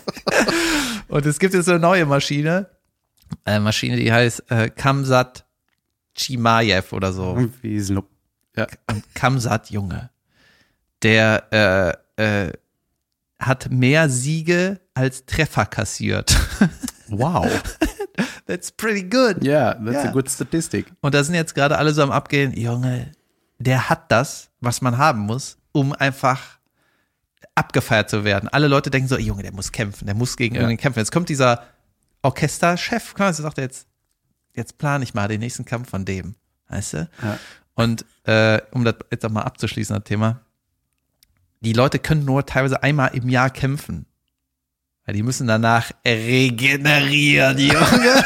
Speaker 2: Und es gibt jetzt so eine neue Maschine, eine Maschine, die heißt äh, Kamsat Chimaev oder so.
Speaker 1: Wie Snoop. Ja.
Speaker 2: Und Kamsat, Junge, der äh, äh, hat mehr Siege als Treffer kassiert.
Speaker 1: Wow.
Speaker 2: That's pretty good.
Speaker 1: Ja, that's
Speaker 2: Ja.
Speaker 1: a good statistic.
Speaker 2: Und da sind jetzt gerade alle so am Abgehen, Junge, der hat das, was man haben muss, um einfach abgefeiert zu werden. Alle Leute denken so, Junge, der muss kämpfen, der muss gegen
Speaker 1: Ja.
Speaker 2: irgendwen kämpfen. Jetzt kommt dieser Orchesterchef, quasi sagt er jetzt, jetzt plane ich mal den nächsten Kampf von dem, weißt du?
Speaker 1: Ja.
Speaker 2: Und äh, um das jetzt auch mal abzuschließen, das Thema, die Leute können nur teilweise einmal im Jahr kämpfen. Weil die müssen danach regenerieren, Junge.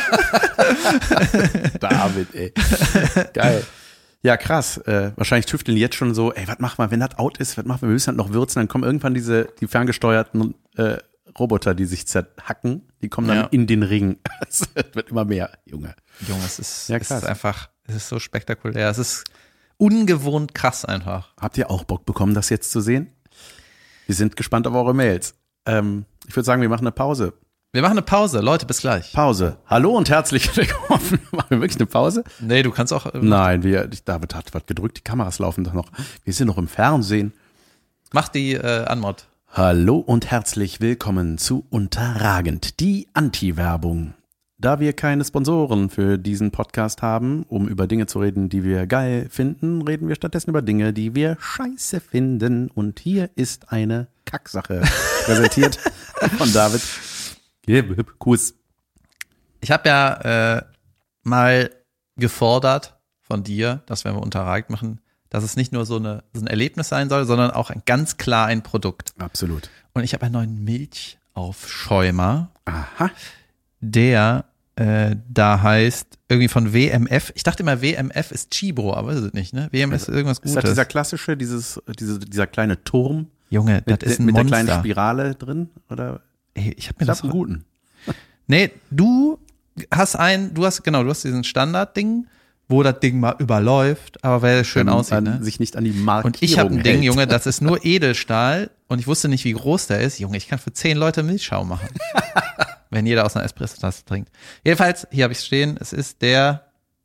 Speaker 1: David, ey. Geil. Ja, krass. Äh, wahrscheinlich tüfteln die jetzt schon so, ey, was machen wir, wenn das out ist, was machen wir, wir müssen halt noch würzen, dann kommen irgendwann diese, die ferngesteuerten äh, Roboter, die sich zerhacken, die kommen dann
Speaker 2: Ja.
Speaker 1: in den Ring. Es wird immer mehr, Junge.
Speaker 2: Junge, es ist,
Speaker 1: Ja,
Speaker 2: es
Speaker 1: krass.
Speaker 2: ist einfach, es ist so spektakulär. Es ist ungewohnt krass einfach.
Speaker 1: Habt ihr auch Bock bekommen, das jetzt zu sehen? Wir sind gespannt auf eure Mails. Ähm, ich würde sagen, wir machen eine Pause.
Speaker 2: Wir machen eine Pause. Leute, bis gleich.
Speaker 1: Pause. Hallo und herzlich willkommen. Machen wir wirklich eine Pause?
Speaker 2: Nee, du kannst auch. äh,
Speaker 1: Nein, wir, David hat was gedrückt, die Kameras laufen doch noch. Wir sind noch im Fernsehen.
Speaker 2: Mach die äh, Anmod.
Speaker 1: Hallo und herzlich willkommen zu Unterragend, die Anti-Werbung. Da wir keine Sponsoren für diesen Podcast haben, um über Dinge zu reden, die wir geil finden, reden wir stattdessen über Dinge, die wir scheiße finden. Und hier ist eine Kacksache präsentiert von David. Kuss.
Speaker 2: Ich habe ja äh, mal gefordert von dir, dass wenn wir Unterragend machen, dass es nicht nur so, eine, so ein Erlebnis sein soll, sondern auch ein, ganz klar ein Produkt.
Speaker 1: Absolut.
Speaker 2: Und ich habe einen neuen Milchaufschäumer,
Speaker 1: Aha.
Speaker 2: der äh, da heißt irgendwie von W M F. Ich dachte immer, W M F ist Chibo, aber ist es nicht, ne? W M F ist irgendwas
Speaker 1: Ist
Speaker 2: Gutes.
Speaker 1: das dieser klassische, dieses, diese, dieser kleine Turm
Speaker 2: Junge, das
Speaker 1: mit,
Speaker 2: ist ein
Speaker 1: mit der
Speaker 2: Monster.
Speaker 1: kleinen Spirale drin? Oder?
Speaker 2: Ey, ich habe mir
Speaker 1: Ich
Speaker 2: das
Speaker 1: hab einen guten.
Speaker 2: Nee, du hast ein, du hast, genau, du hast diesen Standardding, wo das Ding mal überläuft, aber weil es schön
Speaker 1: Wenn
Speaker 2: aussieht,
Speaker 1: man
Speaker 2: ne?
Speaker 1: sich nicht an die Markierung
Speaker 2: Und ich habe ein Ding,
Speaker 1: hält.
Speaker 2: Junge, das ist nur Edelstahl und ich wusste nicht, wie groß der ist. Junge, ich kann für zehn Leute Milchschaum machen. Wenn jeder aus einer Espresso-Tasse trinkt. Jedenfalls, hier habe ich stehen, es ist der,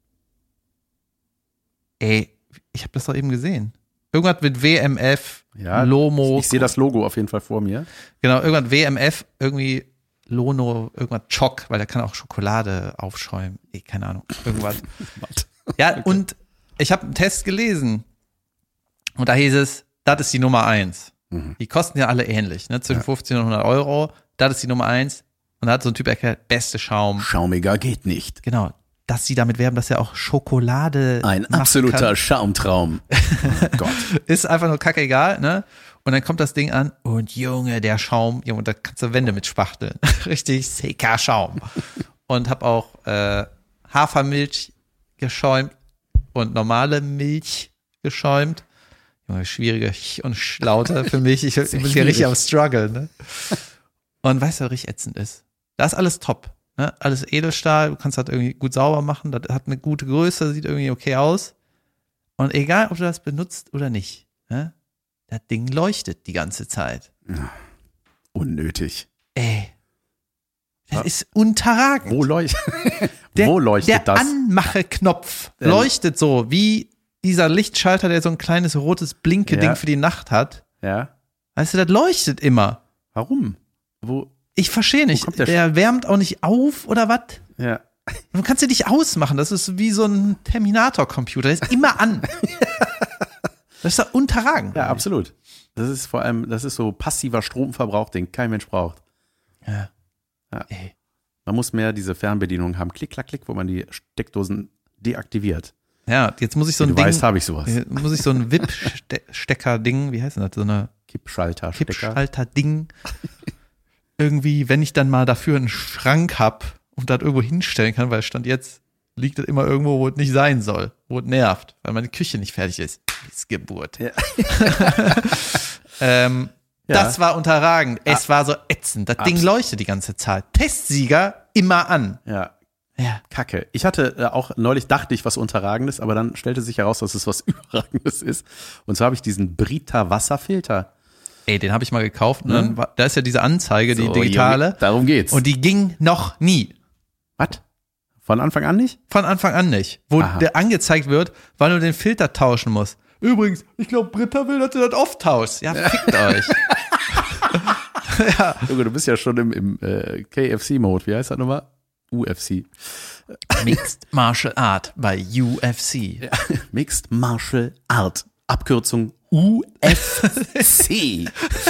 Speaker 2: ey, ich habe das doch eben gesehen. Irgendwas mit W M F,
Speaker 1: Ja,
Speaker 2: Lomo.
Speaker 1: Ich sehe das Logo auf jeden Fall vor mir.
Speaker 2: Genau, irgendwas W M F, irgendwie Lono, irgendwas Choc, weil der kann auch Schokolade aufschäumen. Ey, keine Ahnung, irgendwas. Ja, und ich habe einen Test gelesen und da hieß es, das ist die Nummer eins.
Speaker 1: Mhm.
Speaker 2: Die kosten ja alle ähnlich, ne? Zwischen
Speaker 1: Ja.
Speaker 2: fünfzehn und hundert Euro. Das ist die Nummer eins. Und da hat so ein Typ erklärt, beste Schaum.
Speaker 1: Schaumiger geht nicht.
Speaker 2: Genau, dass sie damit werben, dass er auch Schokolade
Speaker 1: Ein
Speaker 2: machen
Speaker 1: absoluter
Speaker 2: kann.
Speaker 1: Schaumtraum. Oh Gott.
Speaker 2: Ist einfach nur kackegal, ne? Und dann kommt das Ding an und Junge, der Schaum, Junge, da kannst du Wände mit spachteln. Richtig Seka Schaum. Und hab auch äh, Hafermilch geschäumt und normale Milch geschäumt. Junge, schwierige Ch- und Schlaute für mich. Ich bin hier
Speaker 1: schwierig.
Speaker 2: richtig am Struggle, ne? Und weißt du, was richtig ätzend ist? Da ist alles top. Ne? Alles Edelstahl, du kannst das irgendwie gut sauber machen, das hat eine gute Größe, sieht irgendwie okay aus. Und egal, ob du das benutzt oder nicht, ne? Das Ding leuchtet die ganze Zeit.
Speaker 1: Ja. Unnötig.
Speaker 2: Ey. Das
Speaker 1: Ja.
Speaker 2: ist unterragend.
Speaker 1: Wo, leucht
Speaker 2: Der,
Speaker 1: Wo leuchtet
Speaker 2: der
Speaker 1: das?
Speaker 2: Anmache-Knopf
Speaker 1: Ähm.
Speaker 2: leuchtet so, wie dieser Lichtschalter, der so ein kleines rotes Blinke-Ding
Speaker 1: Ja.
Speaker 2: für die Nacht hat.
Speaker 1: Ja.
Speaker 2: Weißt du, das leuchtet immer.
Speaker 1: Warum? Wo?
Speaker 2: Ich verstehe nicht.
Speaker 1: kommt der
Speaker 2: Der, wärmt auch nicht auf oder was?
Speaker 1: Ja.
Speaker 2: Du kannst ihn nicht ausmachen. Das ist wie so ein Terminator-Computer. Der ist immer an. Das ist doch unterragend.
Speaker 1: Ja, absolut. Das ist vor allem, das ist so passiver Stromverbrauch, den kein Mensch braucht.
Speaker 2: Ja.
Speaker 1: Ja.
Speaker 2: Ey.
Speaker 1: Man muss mehr diese Fernbedienung haben. Klick, klack, klick, wo man die Steckdosen deaktiviert.
Speaker 2: Ja, jetzt muss ich so
Speaker 1: Wie
Speaker 2: ein
Speaker 1: du
Speaker 2: Ding,
Speaker 1: weißt, habe ich sowas.
Speaker 2: äh, muss ich so ein W I P-Stecker-Ding, wie heißt denn das? So eine
Speaker 1: Kippschalter, Stecker.
Speaker 2: Kippschalter-Ding. Irgendwie, wenn ich dann mal dafür einen Schrank hab und das irgendwo hinstellen kann, weil Stand jetzt liegt das immer irgendwo, wo es nicht sein soll, wo es nervt, weil meine Küche nicht fertig ist. Missgeburt.
Speaker 1: Ja.
Speaker 2: ähm,
Speaker 1: Ja.
Speaker 2: Das war unterragend. Es war so ätzend. Das Ding
Speaker 1: Abs-
Speaker 2: leuchtet die ganze Zeit. Testsieger immer an.
Speaker 1: Ja,
Speaker 2: Ja.
Speaker 1: Kacke. Ich hatte äh, auch, neulich dachte ich, was Unterragendes, aber dann stellte sich heraus, dass es was Überragendes ist. Und zwar habe ich diesen Brita Wasserfilter.
Speaker 2: Ey, den habe ich mal gekauft und dann war, da ist ja diese Anzeige, die
Speaker 1: So,
Speaker 2: digitale.
Speaker 1: Junge, darum geht's.
Speaker 2: Und die ging noch nie.
Speaker 1: was? Von Anfang an nicht?
Speaker 2: Von Anfang an nicht. Wo
Speaker 1: Aha.
Speaker 2: der angezeigt wird, wann du den Filter tauschen musst. Übrigens, ich glaube, Britta will, dass du das oft tauschst. Ja, fickt euch. Ja.
Speaker 1: Junge, du bist ja schon im, im äh, K F C-Mode. Wie heißt das nochmal? U F C.
Speaker 2: Mixed Martial Art bei U F C.
Speaker 1: Ja. Mixed Martial Art. Abkürzung U F C.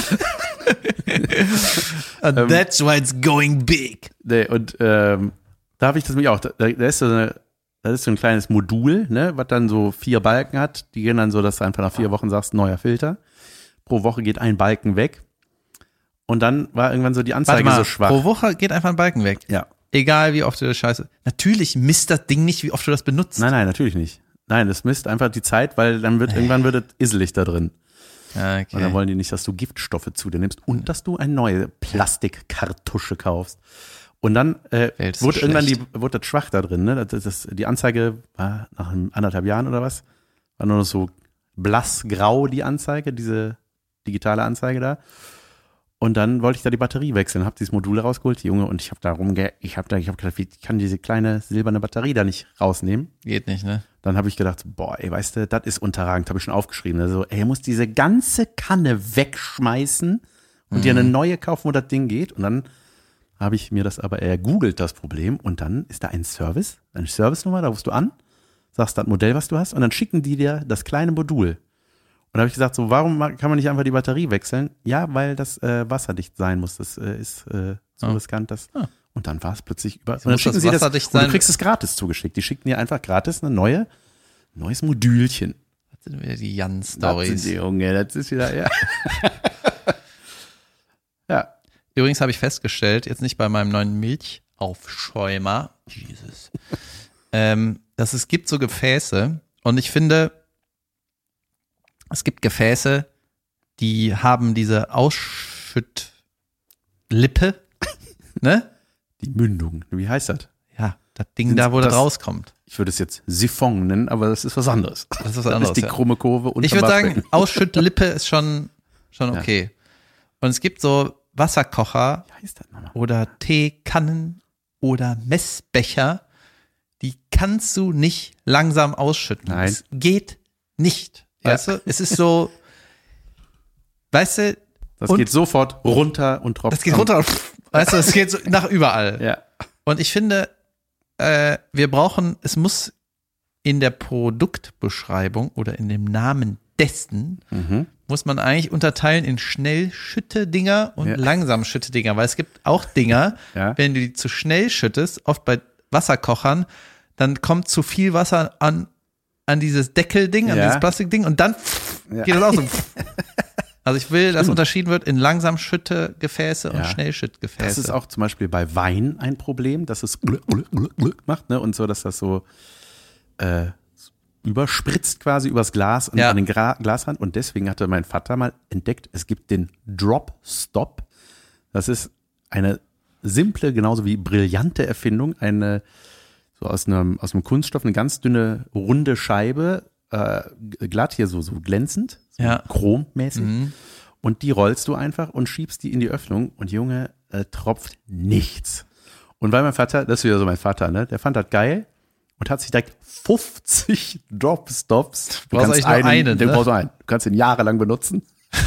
Speaker 2: And that's why it's going big.
Speaker 1: Nee, und ähm, da habe ich das nämlich auch. Da, da ist so eine, das ist so ein kleines Modul, ne, was dann so vier Balken hat. Die gehen dann so, dass du einfach nach vier Wochen sagst, neuer Filter. Pro Woche geht ein Balken weg. Und dann war irgendwann so die
Speaker 2: Warte
Speaker 1: Anzeige
Speaker 2: mal,
Speaker 1: so schwach.
Speaker 2: pro Woche geht einfach ein Balken weg.
Speaker 1: Ja.
Speaker 2: Egal, wie oft du das Scheiße. Natürlich misst das Ding nicht, wie oft du das benutzt.
Speaker 1: Nein, nein, natürlich nicht. Nein, das misst einfach die Zeit, weil dann wird irgendwann wird es isselig da drin.
Speaker 2: Ja, okay.
Speaker 1: Und dann wollen die nicht, dass du Giftstoffe zu dir nimmst und dass du eine neue Plastikkartusche kaufst. Und dann äh,
Speaker 2: Welt ist so
Speaker 1: wurde irgendwann die,
Speaker 2: schlecht.
Speaker 1: wurde das schwach da drin. Ne? Das, das, die Anzeige war nach einem anderthalb Jahren oder was, war nur noch so blassgrau die Anzeige, diese digitale Anzeige da. Und dann wollte ich da die Batterie wechseln, habe dieses Modul rausgeholt, die Junge, und ich habe da rumge, ich habe da, ich habe gedacht, ich kann diese kleine silberne Batterie da nicht rausnehmen.
Speaker 2: Geht nicht, ne?
Speaker 1: Dann habe ich gedacht, boah, ey, weißt du, das ist unterragend, habe ich schon aufgeschrieben. Also, ey, du musst diese ganze Kanne wegschmeißen und
Speaker 2: Mhm.
Speaker 1: dir eine neue kaufen, wo das Ding geht. Und dann habe ich mir das aber ergoogelt, das Problem. Und dann ist da ein Service, eine Servicenummer, da rufst du an, sagst das Modell, was du hast, und dann schicken die dir das kleine Modul. Und da habe ich gesagt, so, warum ma- kann man nicht einfach die Batterie wechseln? Ja, weil das äh, wasserdicht sein muss. Das äh, ist äh, so
Speaker 2: Ah.
Speaker 1: riskant. Das.
Speaker 2: Ah.
Speaker 1: Und dann war es plötzlich über. Und
Speaker 2: muss
Speaker 1: dann schicken
Speaker 2: das
Speaker 1: sie das,
Speaker 2: wasserdicht
Speaker 1: und du
Speaker 2: sein?
Speaker 1: kriegst es gratis zugeschickt. Die schicken dir einfach gratis eine neue, neues Modülchen.
Speaker 2: Das sind wieder die
Speaker 1: Das
Speaker 2: Jan-Stories.
Speaker 1: sind die Junge, das ist wieder, ja. ja.
Speaker 2: Übrigens habe ich festgestellt, jetzt nicht bei meinem neuen Milchaufschäumer, Jesus, ähm, dass es gibt so Gefäße und ich finde, es gibt Gefäße, die haben diese Ausschüttlippe, ne?
Speaker 1: Die Mündung, wie heißt das?
Speaker 2: Ja, das Ding
Speaker 1: Sind's
Speaker 2: da, wo das
Speaker 1: das-
Speaker 2: rauskommt.
Speaker 1: Ich würde es jetzt Siphon nennen, aber das ist was anderes.
Speaker 2: Das ist was
Speaker 1: Das
Speaker 2: anderes.
Speaker 1: ist die
Speaker 2: ja.
Speaker 1: krumme Kurve und
Speaker 2: Ich würde sagen, Ausschüttlippe ist schon, schon okay. Und es gibt so Wasserkocher
Speaker 1: wie heißt das nochmal?
Speaker 2: oder Teekannen oder Messbecher, die kannst du nicht langsam ausschütten.
Speaker 1: Nein.
Speaker 2: Es geht nicht.
Speaker 1: Ja.
Speaker 2: Weißt du? Es ist so, weißt du,
Speaker 1: Das
Speaker 2: und-
Speaker 1: geht sofort runter und tropft.
Speaker 2: das geht
Speaker 1: an.
Speaker 2: runter und pff, weißt du, es geht so nach überall.
Speaker 1: Ja.
Speaker 2: Und ich finde, äh, wir brauchen, es muss in der Produktbeschreibung oder in dem Namen dessen
Speaker 1: Mhm.
Speaker 2: muss man eigentlich unterteilen in Schnellschütte-Dinger und
Speaker 1: Ja.
Speaker 2: Langsam-Schütte-Dinger, weil es gibt auch Dinger,
Speaker 1: Ja.
Speaker 2: wenn du die zu schnell schüttest, oft bei Wasserkochern, dann kommt zu viel Wasser an, an dieses Deckelding, an
Speaker 1: Ja.
Speaker 2: dieses Plastikding und dann
Speaker 1: Ja.
Speaker 2: geht das auch so. Also ich will, dass
Speaker 1: Stimmt.
Speaker 2: unterschieden wird in Langsam-Schütte-Gefäße und
Speaker 1: Ja.
Speaker 2: Schnellschütt-Gefäße.
Speaker 1: Das ist auch zum Beispiel bei Wein ein Problem, dass es macht, ne? Und so, dass das so äh, überspritzt quasi übers Glas und
Speaker 2: Ja.
Speaker 1: an den Gra Glasrand. Und deswegen hatte mein Vater mal entdeckt, es gibt den Drop Stop. Das ist eine simple, genauso wie brillante Erfindung, eine so aus einem, aus einem Kunststoff, eine ganz dünne, runde Scheibe, äh, glatt hier so, so glänzend, so
Speaker 2: Ja.
Speaker 1: chrommäßig.
Speaker 2: Mhm.
Speaker 1: Und die rollst du einfach und schiebst die in die Öffnung und Junge, äh, tropft nichts. Und weil mein Vater, das ist wieder so mein Vater, ne, der fand das geil und hat sich direkt fünfzig Drop-Stops.
Speaker 2: Du brauchst eigentlich nur einen,
Speaker 1: den
Speaker 2: ne?
Speaker 1: brauchst du einen. Du kannst ihn jahrelang benutzen.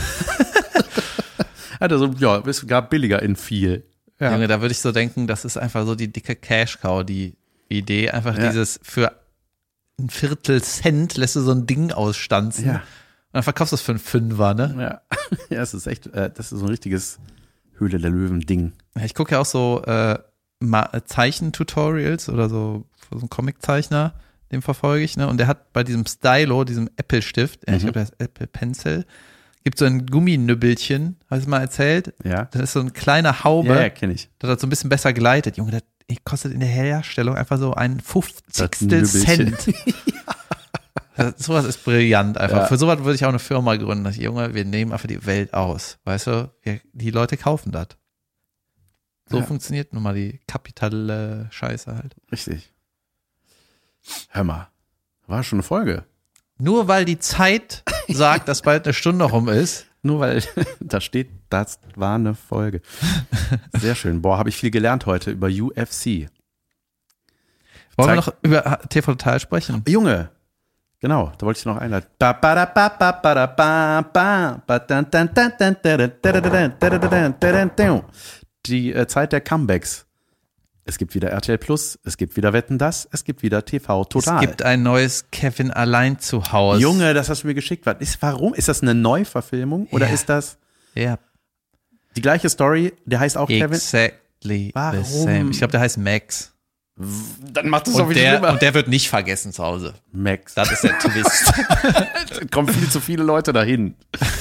Speaker 1: Hat er so, ja, ist sogar billiger in viel. Ja.
Speaker 2: Junge, da würde ich so denken, das ist einfach so die dicke Cash-Cow, die Idee. Einfach
Speaker 1: Ja.
Speaker 2: dieses für ein Viertel Cent lässt du so ein Ding ausstanzen.
Speaker 1: Ja.
Speaker 2: Und dann verkaufst du es für einen Fünfer, ne?
Speaker 1: Ja, ja, es ist echt, äh, das ist so ein richtiges Höhle der Löwen-Ding.
Speaker 2: Ja, ich gucke ja auch so äh, Ma- Zeichen-Tutorials oder so, so ein Comiczeichner, den verfolge ich, ne? Und der hat bei diesem Stylo, diesem Apple-Stift, äh, ich
Speaker 1: Mhm.
Speaker 2: glaube, das ist Apple Pencil, gibt so ein Gumminübbelchen, habe ich mal erzählt.
Speaker 1: Ja,
Speaker 2: Das ist so eine kleine Haube,
Speaker 1: ja, ja kenne ich.
Speaker 2: das hat so ein bisschen besser gleitet. Junge, das kostet in der Herstellung einfach so ein fünfzigstel
Speaker 1: Das Nübbelchen.
Speaker 2: Cent. Das, sowas ist brillant einfach.
Speaker 1: Ja.
Speaker 2: Für sowas würde ich auch eine Firma gründen. Dass ich, Junge, wir nehmen einfach die Welt aus. Weißt du, wir, die Leute kaufen das. So
Speaker 1: Ja.
Speaker 2: funktioniert nun mal die kapitale Scheiße halt.
Speaker 1: Richtig. Hör mal, war schon eine Folge.
Speaker 2: Nur weil die Zeit sagt, dass bald eine Stunde rum ist.
Speaker 1: Nur weil da steht, das war eine Folge. Sehr schön. Boah, habe ich viel gelernt heute über U F C.
Speaker 2: Wollen wir
Speaker 1: Zeig-
Speaker 2: noch über T V Total sprechen?
Speaker 1: Junge, genau, da wollte ich noch einleiten. Ba, ba, da, ba, ba, ba, da, ba, ba, ba, dan, dan, dan, dan, dan, dan, dan, dan, dan, dan, dan, dan. Die äh, Zeit der Comebacks. Es gibt wieder R T L Plus, es gibt wieder Wetten, das, es gibt wieder T V Total.
Speaker 2: Es gibt ein neues Kevin allein zu Hause.
Speaker 1: Junge, das hast du mir geschickt. Was ist, warum? Ist das eine Neuverfilmung oder
Speaker 2: Ja.
Speaker 1: ist das
Speaker 2: Ja,
Speaker 1: die gleiche Story? Der heißt auch Kevin.
Speaker 2: exactly
Speaker 1: Warum?
Speaker 2: the same. Ich glaube, der heißt Max.
Speaker 1: Dann macht es
Speaker 2: Und der, und der wird nicht vergessen zu Hause.
Speaker 1: Max.
Speaker 2: Das ist der Twist.
Speaker 1: Da kommen viel zu viele Leute dahin.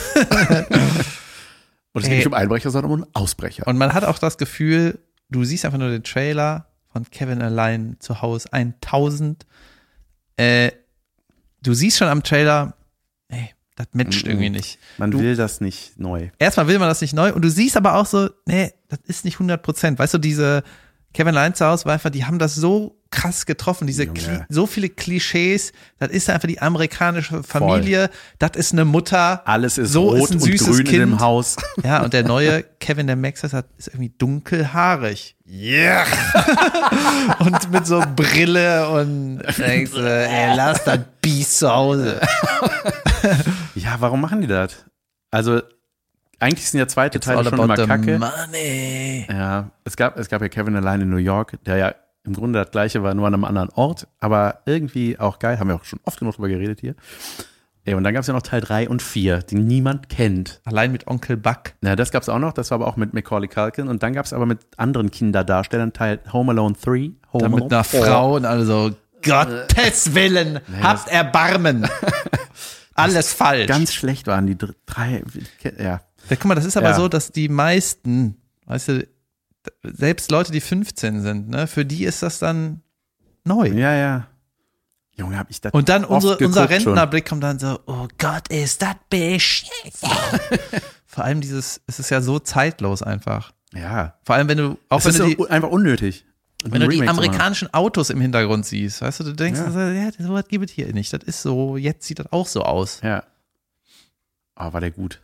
Speaker 1: Und es geht
Speaker 2: Ey.
Speaker 1: nicht um Einbrecher, sondern um Ausbrecher.
Speaker 2: Und man hat auch das Gefühl, du siehst einfach nur den Trailer von Kevin allein zu Hause tausend. Äh, du siehst schon am Trailer, ey, das matcht
Speaker 1: Mhm.
Speaker 2: irgendwie nicht.
Speaker 1: Man
Speaker 2: du-
Speaker 1: will das nicht neu.
Speaker 2: Erstmal will man das nicht neu und du siehst aber auch so, nee, das ist nicht hundert Prozent. Weißt du, diese Kevin allein zu Hause war einfach, die haben das so krass getroffen, diese
Speaker 1: Junge.
Speaker 2: Kli- so viele Klischees, das ist einfach die amerikanische Familie, das ist eine Mutter.
Speaker 1: Alles ist
Speaker 2: So
Speaker 1: rot
Speaker 2: ist ein
Speaker 1: und
Speaker 2: süßes
Speaker 1: grün in
Speaker 2: Kind.
Speaker 1: dem Haus.
Speaker 2: Ja, und der neue Kevin, der Max ist, hat- ist irgendwie dunkelhaarig.
Speaker 1: Yeah.
Speaker 2: Und mit so Brille und denkst, du, ey, lass das Biest zu Hause.
Speaker 1: Ja, warum machen die das? Also, eigentlich sind ja zweite
Speaker 2: It's
Speaker 1: Teile
Speaker 2: all
Speaker 1: schon
Speaker 2: about
Speaker 1: immer
Speaker 2: the
Speaker 1: kacke.
Speaker 2: money.
Speaker 1: Ja, es gab, es gab ja Kevin allein in New York, der ja im Grunde das gleiche war, nur an einem anderen Ort, aber irgendwie auch geil, haben wir auch schon oft genug drüber geredet hier. Ey, und dann gab es ja noch Teil drei und vier, die niemand kennt.
Speaker 2: Allein mit Onkel Buck.
Speaker 1: Na, das gab's auch noch, das war aber auch mit Macaulay Culkin und dann gab's aber mit anderen Kinderdarstellern Teil Home Alone drei, Home
Speaker 2: Dann mit
Speaker 1: Alone
Speaker 2: einer
Speaker 1: vier.
Speaker 2: Frau und alle so, Gottes Willen, habt Erbarmen. Alles falsch.
Speaker 1: Ganz schlecht waren die dr- drei, ja.
Speaker 2: Ja, guck mal, das ist aber
Speaker 1: Ja.
Speaker 2: so, dass die meisten, weißt du, selbst Leute, die fünfzehn sind, ne, für die ist das dann neu.
Speaker 1: Ja, ja. Junge, hab ich das
Speaker 2: Und dann
Speaker 1: oft
Speaker 2: unsere, unser
Speaker 1: geguckt schon.
Speaker 2: Rentnerblick kommt dann so, oh Gott, ist das beschissen. Vor allem dieses, es ist ja so zeitlos einfach.
Speaker 1: Ja.
Speaker 2: Vor allem, wenn du, auch
Speaker 1: Es
Speaker 2: wenn
Speaker 1: ist
Speaker 2: du die,
Speaker 1: so einfach unnötig.
Speaker 2: wenn du die
Speaker 1: Remake zu machen.
Speaker 2: amerikanischen Autos im Hintergrund siehst, weißt du, du denkst,
Speaker 1: Ja.
Speaker 2: also, ja, sowas gibt es hier nicht. Das ist so, jetzt sieht das auch so aus.
Speaker 1: Ja. Oh, war der gut.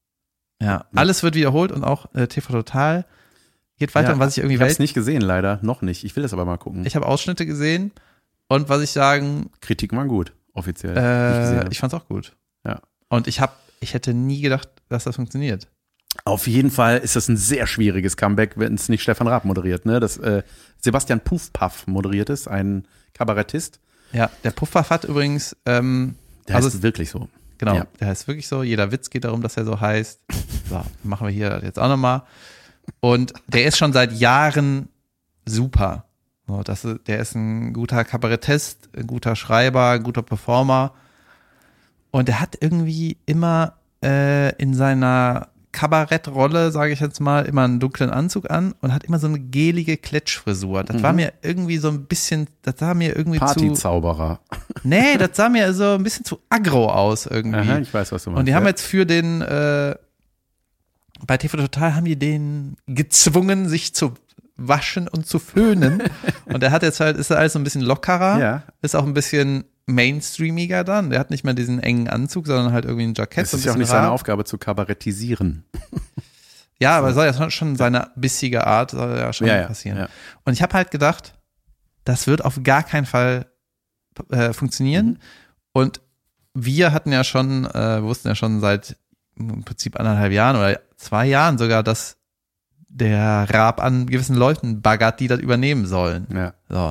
Speaker 2: Ja, alles wird wiederholt und auch äh, T V Total geht weiter.
Speaker 1: Ja,
Speaker 2: und was ich irgendwie
Speaker 1: ich hab's
Speaker 2: Welt,
Speaker 1: nicht gesehen, leider. Noch nicht. Ich will das aber mal gucken.
Speaker 2: ich habe Ausschnitte gesehen und was ich sagen,
Speaker 1: Kritiken waren gut, offiziell. die ich gesehen
Speaker 2: äh,
Speaker 1: hab.
Speaker 2: ich fand's auch gut.
Speaker 1: Ja.
Speaker 2: Und ich habe, ich hätte nie gedacht, dass das funktioniert.
Speaker 1: Auf jeden Fall ist das ein sehr schwieriges Comeback, wenn es nicht Stefan Raab moderiert. Ne? Das äh, Sebastian Puffpaff moderiert es, ein Kabarettist.
Speaker 2: Ja, der Puffpaff hat übrigens, ähm,
Speaker 1: Der
Speaker 2: also
Speaker 1: heißt wirklich so.
Speaker 2: genau,
Speaker 1: Ja.
Speaker 2: der heißt wirklich so. Jeder Witz geht darum, dass er so heißt. So, machen wir hier jetzt auch nochmal. Und der ist schon seit Jahren super. So, das ist, der ist ein guter Kabarettist, ein guter Schreiber, ein guter Performer. Und er hat irgendwie immer äh, in seiner Kabarettrolle, sage ich jetzt mal, immer einen dunklen Anzug an und hat immer so eine gelige Kletschfrisur. Das war mir irgendwie so ein bisschen, das sah mir irgendwie zu,
Speaker 1: Partyzauberer.
Speaker 2: nee, das sah mir so ein bisschen zu aggro aus irgendwie.
Speaker 1: Aha, ich weiß, was du meinst.
Speaker 2: Und die haben
Speaker 1: ja.
Speaker 2: jetzt für den, äh, bei T V Total haben die den gezwungen, sich zu waschen und zu föhnen. Und er hat jetzt halt, ist alles so ein bisschen lockerer,
Speaker 1: Ja.
Speaker 2: ist auch ein bisschen mainstreamiger dann. Der hat nicht mehr diesen engen Anzug, sondern halt irgendwie ein Jackett.
Speaker 1: Es
Speaker 2: so ein
Speaker 1: ist ja auch
Speaker 2: bisschen
Speaker 1: nicht seine
Speaker 2: rar.
Speaker 1: Aufgabe zu kabarettisieren.
Speaker 2: Ja, aber soll ja schon seine bissige Art soll ja schon
Speaker 1: Ja, ja,
Speaker 2: passieren.
Speaker 1: ja.
Speaker 2: Und ich habe halt gedacht, das wird auf gar keinen Fall äh, funktionieren.
Speaker 1: Mhm.
Speaker 2: Und wir hatten ja schon, äh, wussten ja schon seit im Prinzip anderthalb Jahren oder zwei Jahren sogar, dass der Raab an gewissen Leuten baggert, die das übernehmen sollen.
Speaker 1: Ja.
Speaker 2: So.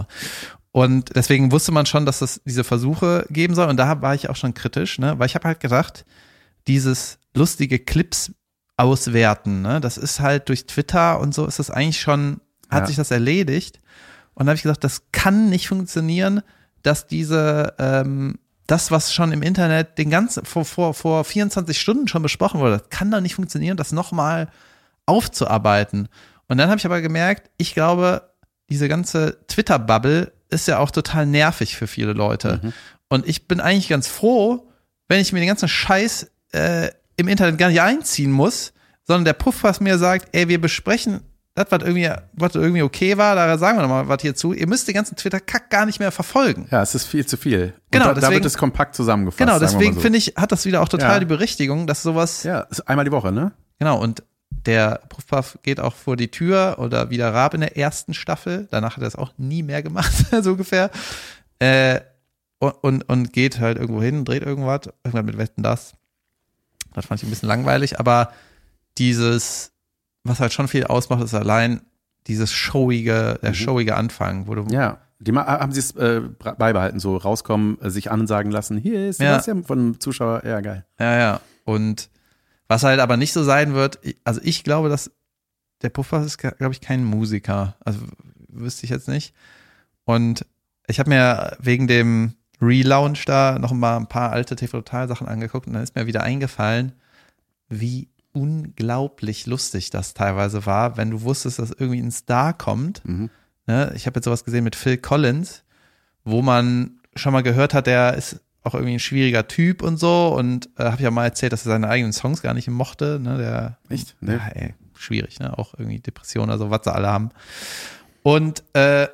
Speaker 2: Und deswegen wusste man schon, dass es diese Versuche geben soll. Und da war ich auch schon kritisch, ne? Weil ich habe halt gedacht, dieses lustige Clips auswerten, ne? Das ist halt durch Twitter und so ist das eigentlich schon, hat
Speaker 1: Ja.
Speaker 2: sich das erledigt. Und da habe ich gesagt, das kann nicht funktionieren, dass diese, ähm, das, was schon im Internet den ganzen, vor, vor, vor vierundzwanzig Stunden schon besprochen wurde, das kann doch nicht funktionieren, das nochmal aufzuarbeiten. Und dann habe ich aber gemerkt, ich glaube, diese ganze Twitter-Bubble ist ja auch total nervig für viele Leute.
Speaker 1: Mhm.
Speaker 2: Und ich bin eigentlich ganz froh, wenn ich mir den ganzen Scheiß äh, im Internet gar nicht einziehen muss, sondern der Puffpass mir sagt, ey, wir besprechen das, was irgendwie, was irgendwie okay war, da sagen wir nochmal was hierzu. Ihr müsst den ganzen Twitter-Kack gar nicht mehr verfolgen.
Speaker 1: Ja, es ist viel zu viel. Und
Speaker 2: Genau,
Speaker 1: da, da
Speaker 2: deswegen-
Speaker 1: wird es kompakt zusammengefasst.
Speaker 2: Genau,
Speaker 1: sagen wir
Speaker 2: deswegen
Speaker 1: mal so.
Speaker 2: finde ich, hat das wieder auch total
Speaker 1: Ja.
Speaker 2: die Berechtigung, dass sowas,
Speaker 1: Ja, ist einmal die Woche, ne?
Speaker 2: genau, und der Puffpuff geht auch vor die Tür oder wie der Raab in der ersten Staffel, danach hat er es auch nie mehr gemacht, so ungefähr, äh, und, und, und geht halt irgendwo hin, dreht irgendwas, irgendwann mit Wetten, das. Das fand ich ein bisschen langweilig, aber dieses, was halt schon viel ausmacht, ist allein dieses showige, der
Speaker 1: Mhm.
Speaker 2: showige Anfang, wo du,
Speaker 1: Ja. Die ma- haben sie es äh, beibehalten, so rauskommen, äh, sich ansagen lassen. Hier ist
Speaker 2: Ja.
Speaker 1: Sebastian von einem Zuschauer. Ja, geil.
Speaker 2: ja, ja, und was halt aber nicht so sein wird, also ich glaube, dass der Puffpass ist, glaube ich, kein Musiker. Also wüsste ich jetzt nicht. Und ich habe mir wegen dem Relaunch da noch mal ein paar alte T V Total Sachen angeguckt und dann ist mir wieder eingefallen, wie unglaublich lustig das teilweise war, wenn du wusstest, dass irgendwie ein Star kommt.
Speaker 1: Mhm.
Speaker 2: Ne? Ich habe jetzt sowas gesehen mit Phil Collins, wo man schon mal gehört hat, der ist auch irgendwie ein schwieriger Typ und so und äh, habe ja mal erzählt, dass er seine eigenen Songs gar nicht mochte, ne, der
Speaker 1: Echt? Nee.
Speaker 2: ja, ey, schwierig, ne, auch irgendwie Depressionen oder so, was sie alle haben. Und äh,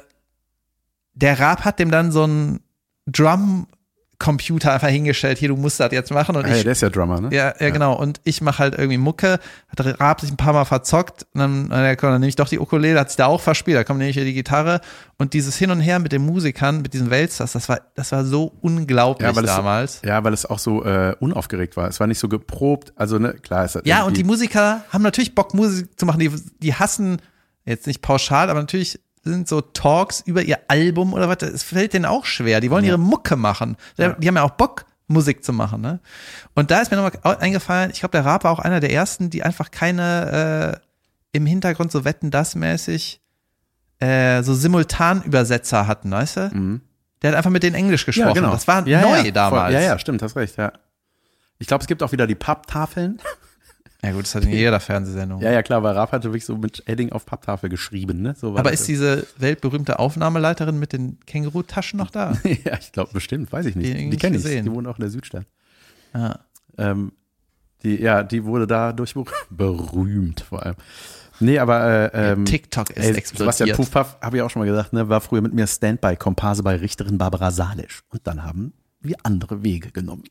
Speaker 2: der Raab hat dem dann so einen Drum-Computer einfach hingestellt, hier, du musst das jetzt machen und
Speaker 1: Hey,
Speaker 2: ich
Speaker 1: der ist ja Drummer, ne?
Speaker 2: ja, ja, genau. Und ich mache halt irgendwie Mucke. Hat der Raab sich ein paar Mal verzockt. Und dann, dann, dann nehme ich doch die Ukulele, hat sich da auch verspielt. Da kommt nämlich hier die Gitarre. Und dieses Hin und Her mit den Musikern, mit diesen Weltstars, das war, das war so unglaublich
Speaker 1: Ja, weil es so-
Speaker 2: damals.
Speaker 1: Ja, weil es auch so äh, unaufgeregt war. Es war nicht so geprobt. Also, ne, klar ist das.
Speaker 2: Ja, und die
Speaker 1: irgendwie-
Speaker 2: Musiker haben natürlich Bock, Musik zu machen. Die, die hassen, jetzt nicht pauschal, aber natürlich sind so Talks über ihr Album oder was, es fällt denen auch schwer. Die wollen
Speaker 1: Ja.
Speaker 2: ihre Mucke machen. Die,
Speaker 1: Ja.
Speaker 2: die haben ja auch Bock, Musik zu machen, ne? Und da ist mir nochmal eingefallen, ich glaube, der Raab war auch einer der ersten, die einfach keine äh, im Hintergrund so Wetten, das mäßig äh, so Simultanübersetzer hatten, weißt du?
Speaker 1: Mhm.
Speaker 2: Der hat einfach mit denen Englisch gesprochen.
Speaker 1: Ja, genau.
Speaker 2: Das war
Speaker 1: ja,
Speaker 2: neu
Speaker 1: ja,
Speaker 2: damals.
Speaker 1: Voll. Ja, ja, stimmt, hast recht, ja. Ich glaube, es gibt auch wieder die Papptafeln.
Speaker 2: Ja gut, das hat in jeder Fernsehsendung.
Speaker 1: Ja, ja, klar, weil Raab hatte wirklich so mit Edding auf Papptafel geschrieben, ne? So war
Speaker 2: Aber
Speaker 1: das.
Speaker 2: ist diese weltberühmte Aufnahmeleiterin mit den Kängurutaschen noch da?
Speaker 1: Ja, ich glaube bestimmt, weiß ich nicht.
Speaker 2: Die
Speaker 1: Die,
Speaker 2: irgendwie
Speaker 1: kenne ich.
Speaker 2: gesehen.
Speaker 1: Die wohnt auch in der Südstadt.
Speaker 2: Ja.
Speaker 1: Ähm, die, ja, die wurde dadurch ber- berühmt vor allem. Nee, aber äh, ähm,
Speaker 2: TikTok ist
Speaker 1: ey,
Speaker 2: explodiert.
Speaker 1: Sebastian Puffpaff, habe ich auch schon mal gesagt, ne, war früher mit mir Standby-Komparse bei Richterin Barbara Salisch. Und dann haben wir andere Wege genommen.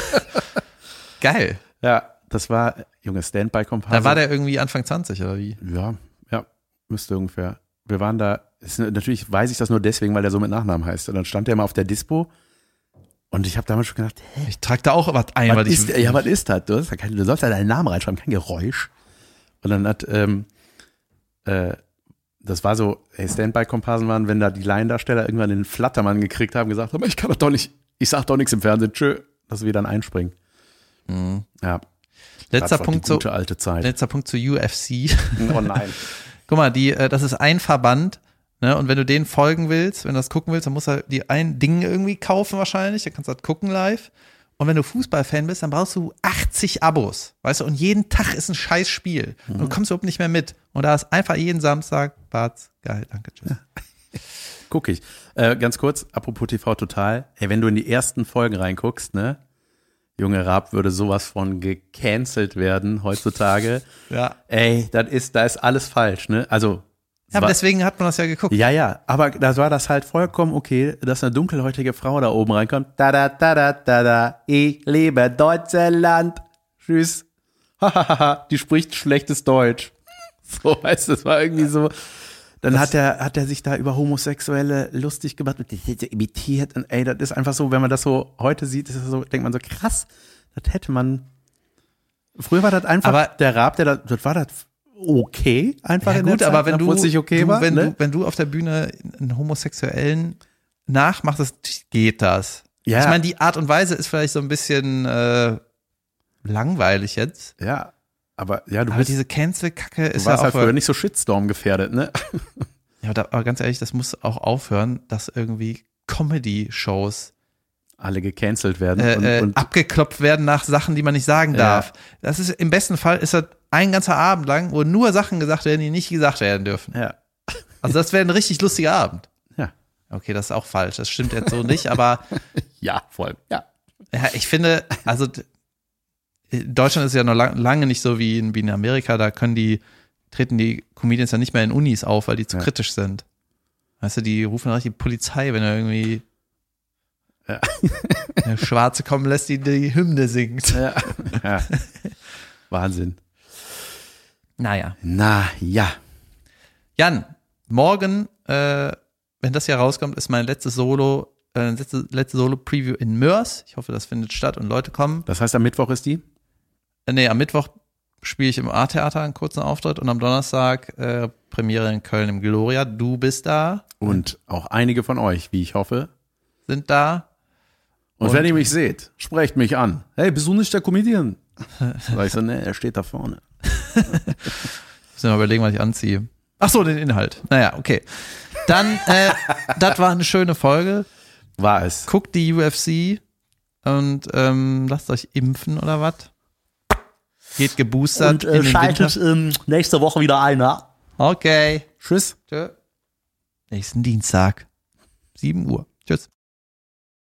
Speaker 2: Geil.
Speaker 1: Ja, das war, junge Standby-Komparse.
Speaker 2: Da war der irgendwie Anfang zwanzig oder wie?
Speaker 1: Ja, ja, müsste ungefähr. Wir waren da, ist, natürlich weiß ich das nur deswegen, weil der so mit Nachnamen heißt. Und dann stand der mal auf der Dispo und ich habe damals schon gedacht, hä,
Speaker 2: Ich trage da auch was ein,
Speaker 1: was
Speaker 2: weil ich.
Speaker 1: ist, ja, was ist das? Du, hast ja kein, du sollst ja deinen Namen reinschreiben, kein Geräusch. Und dann hat, ähm, äh, das war so, ey, Standby-Komparsen waren, wenn da die Laiendarsteller irgendwann den Flattermann gekriegt haben, gesagt haben, ich kann das doch nicht, ich sag doch nichts im Fernsehen, tschö, dass wir dann einspringen.
Speaker 2: Mhm.
Speaker 1: Ja.
Speaker 2: Letzter
Speaker 1: das war
Speaker 2: Punkt
Speaker 1: die
Speaker 2: zu,
Speaker 1: gute alte Zeit.
Speaker 2: letzter Punkt zu U F C.
Speaker 1: Oh nein.
Speaker 2: Guck mal, die, äh, das ist ein Verband, ne? Und wenn du denen folgen willst, wenn du das gucken willst, dann musst du halt die ein Ding irgendwie kaufen wahrscheinlich, dann kannst du das gucken live. Und wenn du Fußballfan bist, dann brauchst du achtzig Abos, weißt du, und jeden Tag ist ein scheiß Spiel.
Speaker 1: Mhm.
Speaker 2: Und du kommst überhaupt nicht mehr mit. Und da ist einfach jeden Samstag, Bart's, geil, danke, tschüss.
Speaker 1: Guck ich. Äh, ganz kurz, apropos T V Total. Ey, wenn du in die ersten Folgen reinguckst, ne? Junge, Raab würde sowas von gecancelt werden heutzutage.
Speaker 2: Ja.
Speaker 1: Ey, das ist, da ist alles falsch, ne? Also.
Speaker 2: Ja, aber
Speaker 1: war,
Speaker 2: deswegen hat man das ja geguckt.
Speaker 1: Ja, ja, aber da war das halt vollkommen okay, dass eine dunkelhäutige Frau da oben reinkommt. Da, da, da, da, da, da, ich liebe Deutschland. Tschüss. Hahaha, die spricht schlechtes Deutsch. So, weißt du, das war irgendwie so. Dann das hat er, hat er sich da über Homosexuelle lustig gemacht und die imitiert und ey, das ist einfach so, wenn man das so heute sieht, ist das so, denkt man so, krass, das hätte man, früher war das einfach,
Speaker 2: aber
Speaker 1: der Raab, der das, das war das okay, einfach
Speaker 2: ja
Speaker 1: in
Speaker 2: gut,
Speaker 1: der Zeit,
Speaker 2: aber wenn du,
Speaker 1: nicht okay
Speaker 2: du,
Speaker 1: war,
Speaker 2: wenn,
Speaker 1: ne?
Speaker 2: du, wenn du auf der Bühne einen Homosexuellen nachmachst, das geht das.
Speaker 1: Ja.
Speaker 2: Ich meine, die Art und Weise ist vielleicht so ein bisschen äh, langweilig jetzt.
Speaker 1: Ja, aber ja, du
Speaker 2: aber
Speaker 1: bist,
Speaker 2: diese Cancel-Kacke ist
Speaker 1: du warst
Speaker 2: ja
Speaker 1: halt
Speaker 2: auch
Speaker 1: früher nicht so Shitstorm gefährdet, ne?
Speaker 2: Ja, aber, aber ganz ehrlich, das muss auch aufhören, dass irgendwie Comedy-Shows
Speaker 1: alle gecancelt werden
Speaker 2: äh,
Speaker 1: und,
Speaker 2: äh,
Speaker 1: und
Speaker 2: abgeklopft werden nach Sachen, die man nicht sagen
Speaker 1: Ja.
Speaker 2: darf. Das ist im besten Fall ist das ein ganzer Abend lang, wo nur Sachen gesagt werden, die nicht gesagt werden dürfen.
Speaker 1: ja,
Speaker 2: Also das wäre ein richtig lustiger Abend.
Speaker 1: ja,
Speaker 2: Okay, das ist auch falsch. Das stimmt jetzt so nicht, aber
Speaker 1: ja, voll, ja.
Speaker 2: ja, ich finde, also d- Deutschland ist ja noch lang, lange nicht so wie in, wie in Amerika. Da können die, treten die Comedians ja nicht mehr in Unis auf, weil die zu
Speaker 1: Ja.
Speaker 2: kritisch sind. Weißt du, die rufen richtig die Polizei, wenn er irgendwie
Speaker 1: Ja.
Speaker 2: eine Schwarze kommen lässt, die die Hymne singt.
Speaker 1: Ja. Ja. Wahnsinn.
Speaker 2: Naja.
Speaker 1: Na ja.
Speaker 2: Jan, morgen, äh, wenn das hier rauskommt, ist mein letztes Solo, äh, letzte, letzte Solo-Preview in Mörs. Ich hoffe, das findet statt und Leute kommen.
Speaker 1: Das heißt, am Mittwoch ist die?
Speaker 2: Äh, nee, am Mittwoch spiele ich im A-Theater einen kurzen Auftritt und am Donnerstag äh, Premiere in Köln im Gloria. Du bist da.
Speaker 1: Und auch einige von euch, wie ich hoffe.
Speaker 2: Sind da.
Speaker 1: Und,
Speaker 2: Und-
Speaker 1: wenn ihr mich seht, sprecht mich an. Hey, bist du nicht der Comedian? Sag ich so, nee, er steht da vorne.
Speaker 2: Müssen wir mal überlegen, was ich anziehe. Ach so, den Inhalt. Naja, okay. Dann, äh, das war eine schöne Folge.
Speaker 1: War es.
Speaker 2: Guckt die U F C und ähm, lasst euch impfen oder was? Geht geboostert
Speaker 3: Und äh,
Speaker 2: in den
Speaker 3: schaltet
Speaker 2: Winter.
Speaker 3: ähm, nächste Woche wieder ein, ja?
Speaker 2: Okay.
Speaker 1: Tschüss.
Speaker 2: Tschö. Nächsten Dienstag. sieben Uhr. Tschüss.